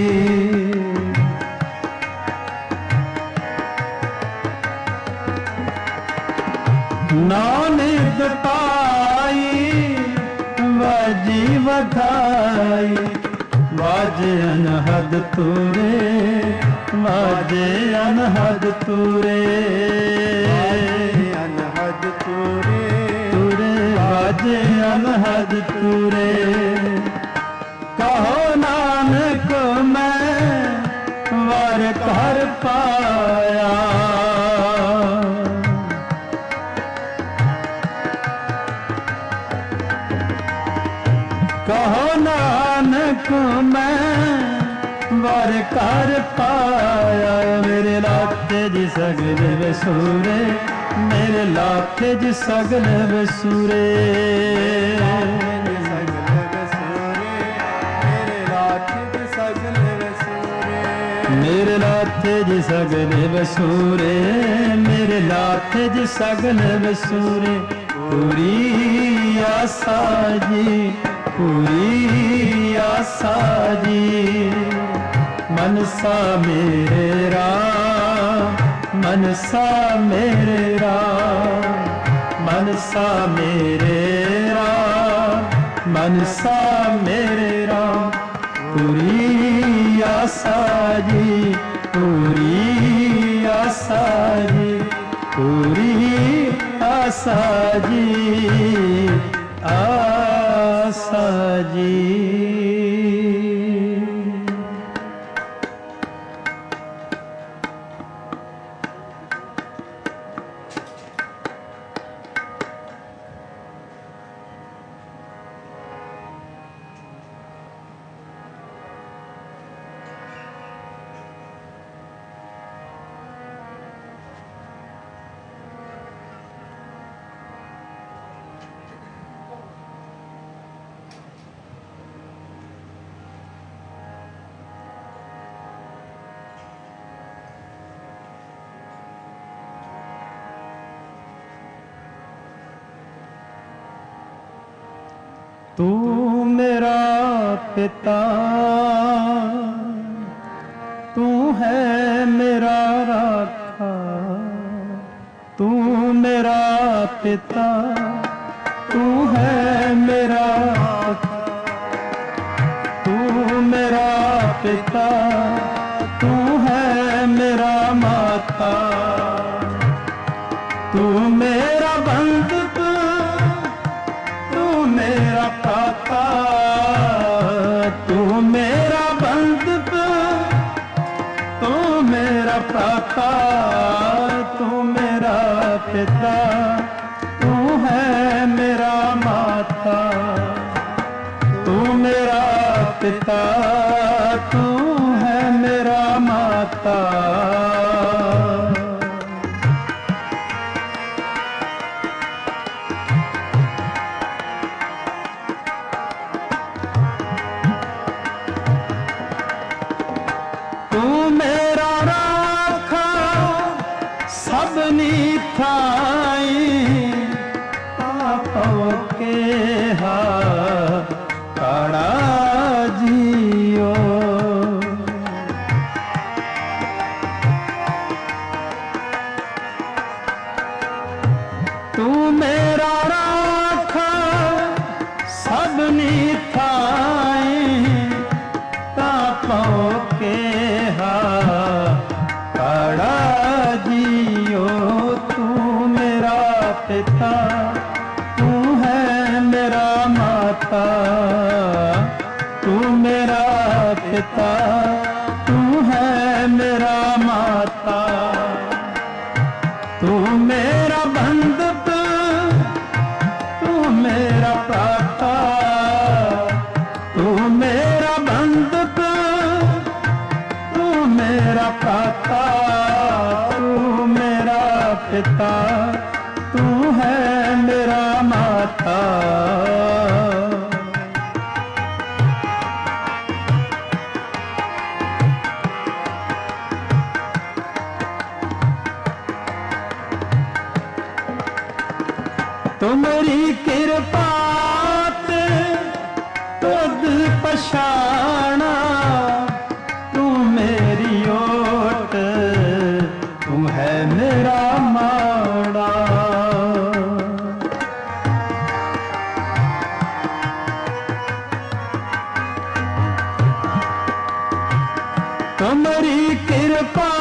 ਨਾਨਕ ਪਾਈ ਵਾਜੀ ਵਧਾਈ, ਵਾਜੇ ਅਨਹਦ ਤੂਰੇ, ਵਾਜੇ ਅਨਹਦ ਤੂਰੇ, ਅਨਹਦ ਤੂਰੇ, ਤੂਰੇ ਵਾਜੇ ਅਨਹਦ ਤੂਰੇ। ਕਹੋ ਨਾਨਕ ਮੈਂ ਵਰ ਕਰ ਪਾਇਆ, ਕਹੋ ਨਾਨਕ ਮੈਂ ਵਰ ਕਰ ਪਾਇਆ, ਮੇਰੇ ਲਾਥੇ ਜੀ ਸਗਲ ਵਸੂਰੇ, ਮੇਰੇ ਲਾਥੇ ਜੀ ਸਗਲ ਵਸੂਰੇ, ਮੇਰੇ ਲਾਥੇ ਜੀ ਸਗਲ ਵਸੂਰੇ, ਮੇਰੇ ਲਾਥੇ ਜੀ ਸਗਲ ਵਸੂਰੇ। ਪੂਰੀ ਆਸਾ ਜੀ, ਪੂਰੀ ਆਸਾ ਜੀ, ਮਨਸਾ ਮੇਰੇ ਰਾਮ, ਮਨਸਾ ਮੇਰੇ ਰਾਮ, ਮਨਸਾ ਮੇਰੇ ਰਾਮ, ਮਨਸਾ ਮੇਰੇ ਰਾਮ। ਪੂਰੀ ਆਸਾ ਜੀ, ਪੂਰੀ ਆਸਾ ਜੀ, ਪੂਰੀ ਆਸਾ ਜੀ, ਆਸਾ ਜੀ। तू मेरा पिता, तू है मेरा राखा, तू मेरा पिता, तू है मेरा, तू मेरा पिता, तू है मेरा माता, तू मेरा बंधु, तू मेरा प्राता, तू मेरा बंधु, तू मेरा प्राता, तू मेरा पिता, तू है मेरा माता, तू मेरा पिता, तू है मेरा माता। तू मेरा राखा सबनी थाई, पापों के काड़ा जियो। तू मेरा राखा सबनी थाई, पापों के काड़ा जियो। तू मेरा पिता, तू है मेरा माता, तू मेरा पिता, तू है मेरा माता, तू मेरा बंधु, तू मेरा प्राता, तू मेरा बंधु, तू मेरा प्राता, तू मेरा पिता, तू है मेरा माता। तुम्हारी कृपा तुद पछाना, तू मेरी ओट, तू है मेरा माड़ा। तुम्हारी कृपा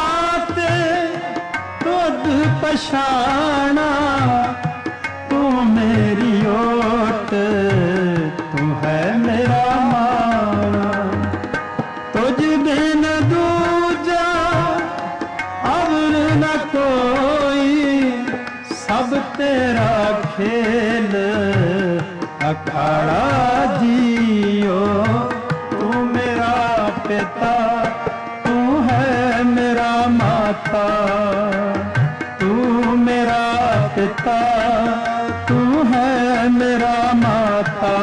तुद पछाना, तू मेरी ओट, तू है मेरा माड़ा। तुझ बिन दूजा अवर न कोई, सब तेरा खेल अखाड़ा जियो। तू मेरा पिता, तू है मेरा माता, तू मेरा पिता, तू है मेरा माता,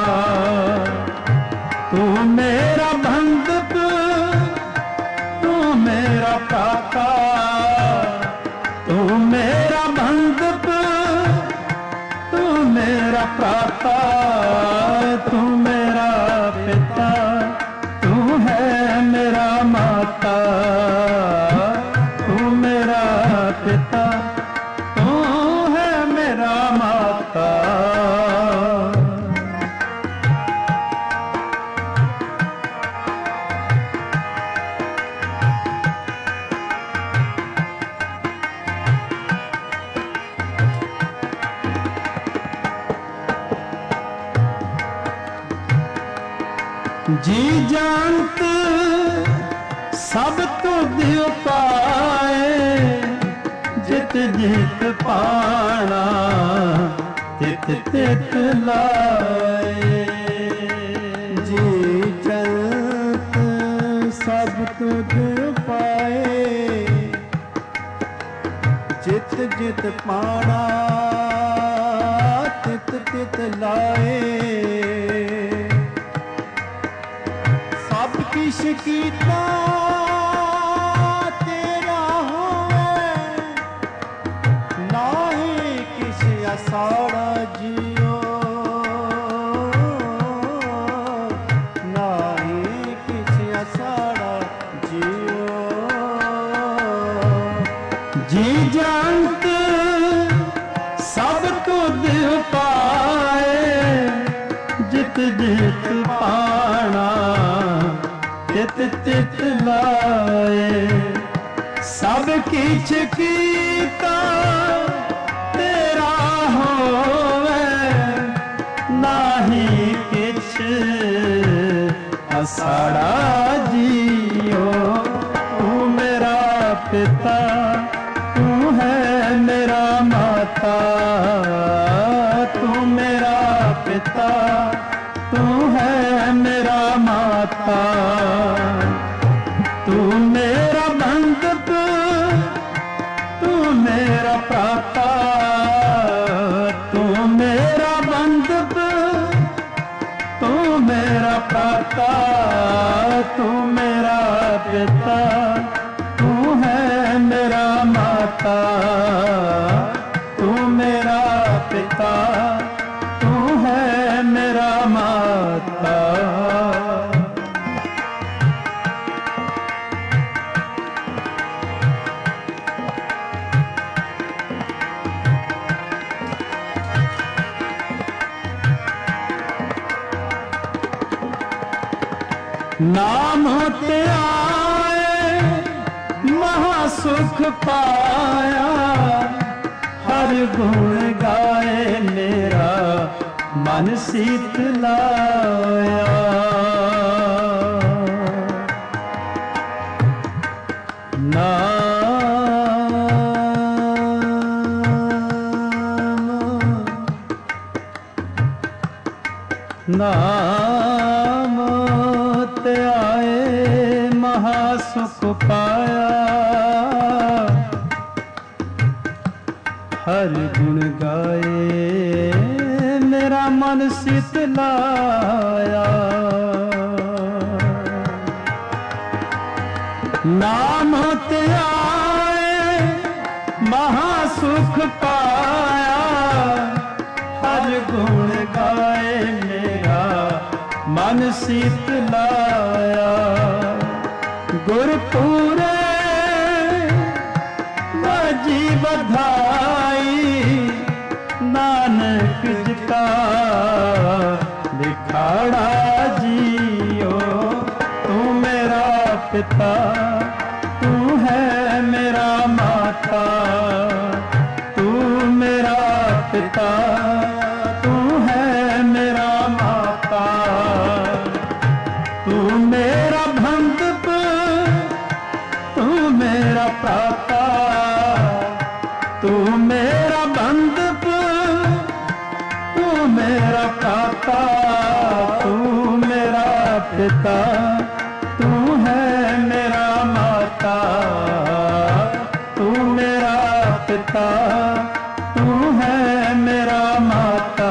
तू मेरा बंधु, तू मेरा प्राता, तू मेरा बंधु, तू मेरा प्राता, तू मेरा पिता, तू है मेरा माता, तू मेरा पिता, तू है मेरा माता। जी जानत सब तुझ उपाए, जित जित पाना तित तित लाए। जी जानत सब तुझ उपाए, जित जित पाना तित तित लाए। सब किश कीता तेरा होवे, नाहीं किश असाड़ा जियो। जी जानत सब तुध पाए, जित जित पाना तित तित लाए। सब किछ कीता तेरा होवे, नाही किछ असाड़ा जियो। तू मेरा पिता, तू है मेरा माता, तू मेरा पिता, तू है मेरा माता। तू मेरा बंधप, तू मेरा प्राता, तू मेरा बंधप, तू मेरा प्राता, तू मेरा पिता, तू है मेरा माता। तू मेरा पिता, तू है मेरा माता। नाम ते आए महासुख पाया, हर गुण गाए मेरा मन शीतलाया। नाम ते आए महासुख पाया, हर गुण गाए मेरा मन शीतलाया। नाम ते आए महासुख पाया, हर गुण गाए मेरा मन शीतलाया। गुरपुरे बाजी बधाई, नानक जिका दिखाड़ा जियो। तू मेरा पिता, तू है मेरा माता, तू मेरा पिता, तू है मेरा माता। तू मेरा बंधप, तू मेरा प्राता, तू मेरा बंधप, तू मेरा प्राता, तू मेरा पिता, तू है मेरा माता। तू मेरा पिता, तू है मेरा माता।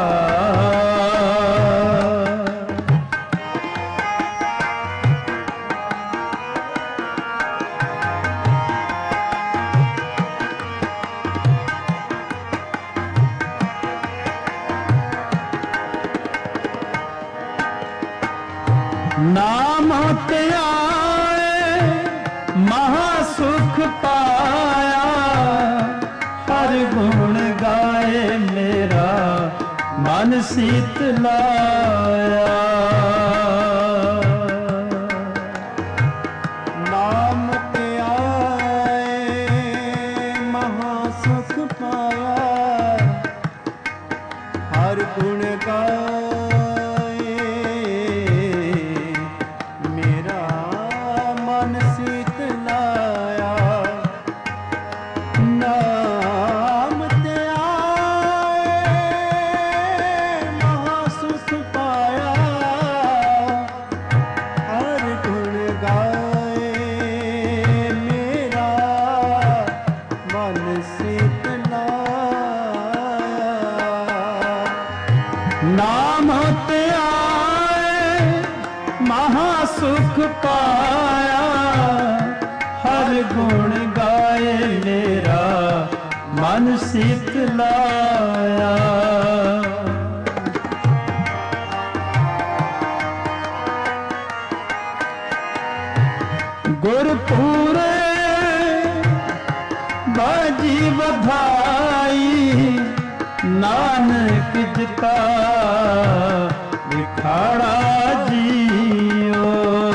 नाम ते आए महासुख पाया, हर गुण गाए मेरा मन शीतलाया। नाम ते आए महासुख पाया, हर गुण गाए मेरा मन शीतलाया। नाम ते आए महासुख पाया, हर गुण गाए मेरा मन शीतलाया। नाम ते आए महासुख पाया, हर गुण गाए मेरा मन शीतलाया। गुरपुरे बाजी बधाई नानक जिता दिखाड़ा जियो।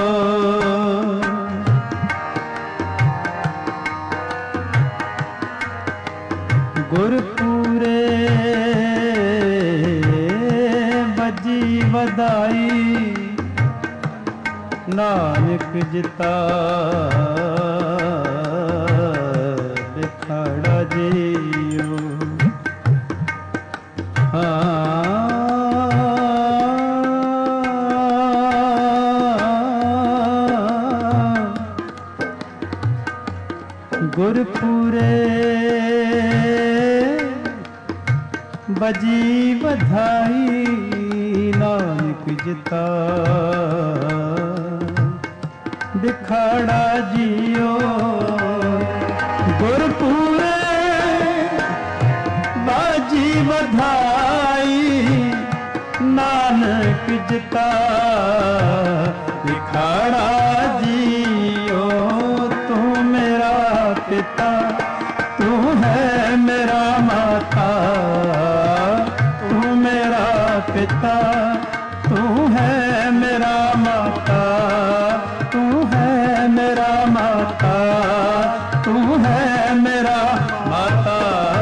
गुरपुरे बजी बधाई नानक जिता दिखाड़ा जियो। गुरपुरे बजी बधाई नानक जिता दिखाड़ा जियो। गुरपुरे बाजी बधाई नानक जिता दिखाड़ा जियो। तू मेरा पिता तू है मेरा माता, तू मेरा पिता तू है मेरा माता, तू है मेरा माता, तू है मेरा माता।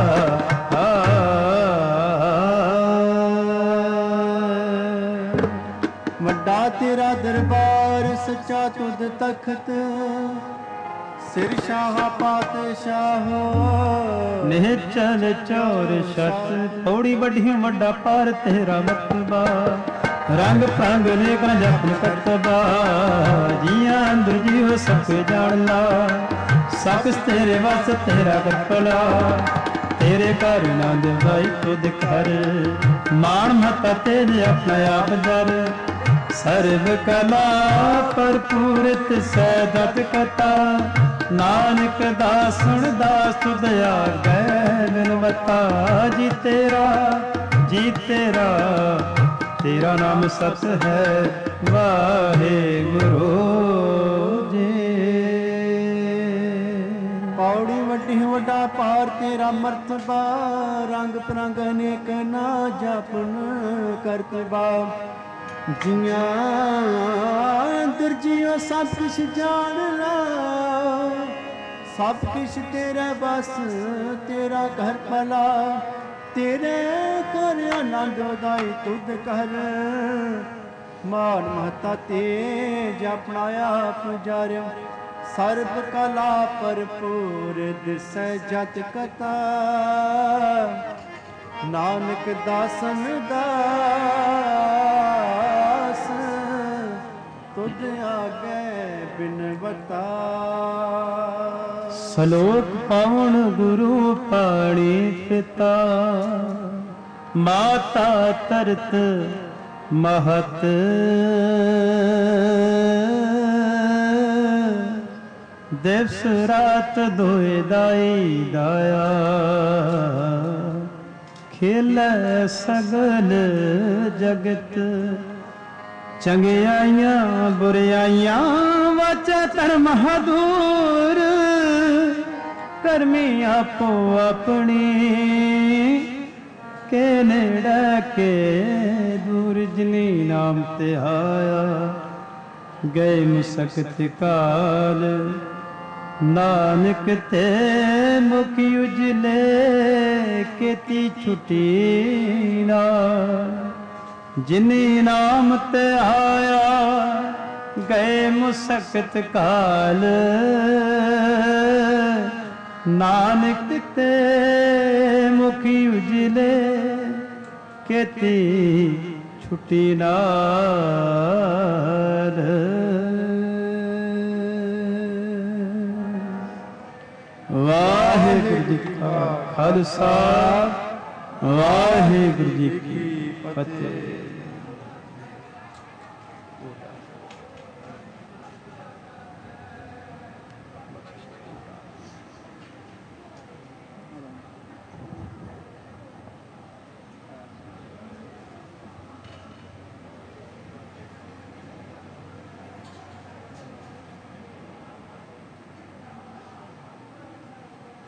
वड्डा तेरा दरबार सच्चा तुद तखत, सिर शाह पातशाह। निहचल चौर शत थोड़ी बड़ी वड्डा पार तेरा मतबा। रंग फंग नेक न जपन कतबा, जिया अंदर जियो सब जान ला। सकस तेरे वस तेरा गपला, तेरे घर नंद भाई खुद कर। मान मता तेरे अपना आप दर, सर्व कला भरपूर सैदत कथा। नानक दास सुन दास तुद आगे बिनवता। जी तेरा तेरा नाम सत है वाहे गुरु जी। पौड़ी वड्डी वड्डा पार तेरा मर्तबा, रंग परंग अनेक ना जापन करतबा। जिया अंदर जियो सब किश जान ला, सब किश तेरा बस तेरा घर भला। तेरे कर आनंद उदाई तुद कर, मान महता तेज अपना आप जारियो। सर्व कला भरपूर दिसै जत कथा, नानक दासन दास तुद आगे बिनवता। सलोक पावन गुरु पाणी पिता, माता तरत महत। दिवस रात दोए दाई दाया, खेल सगल जगत। चंगियाइयां बुरियाइयां वाचा धर्म दूर, करमी आपो अपनी के नेड़ा के दूर। जिनी नाम ते आया गए मुसकत काल, नानक ते मुखी उजले केती छुटी ना। जिनी नाम ते आया गए मुसकत काल, नानक ते मुखी उजले केती छुटी नाल। वाहिगुरु जी का खालसा, वाहिगुरु जी की फतेह।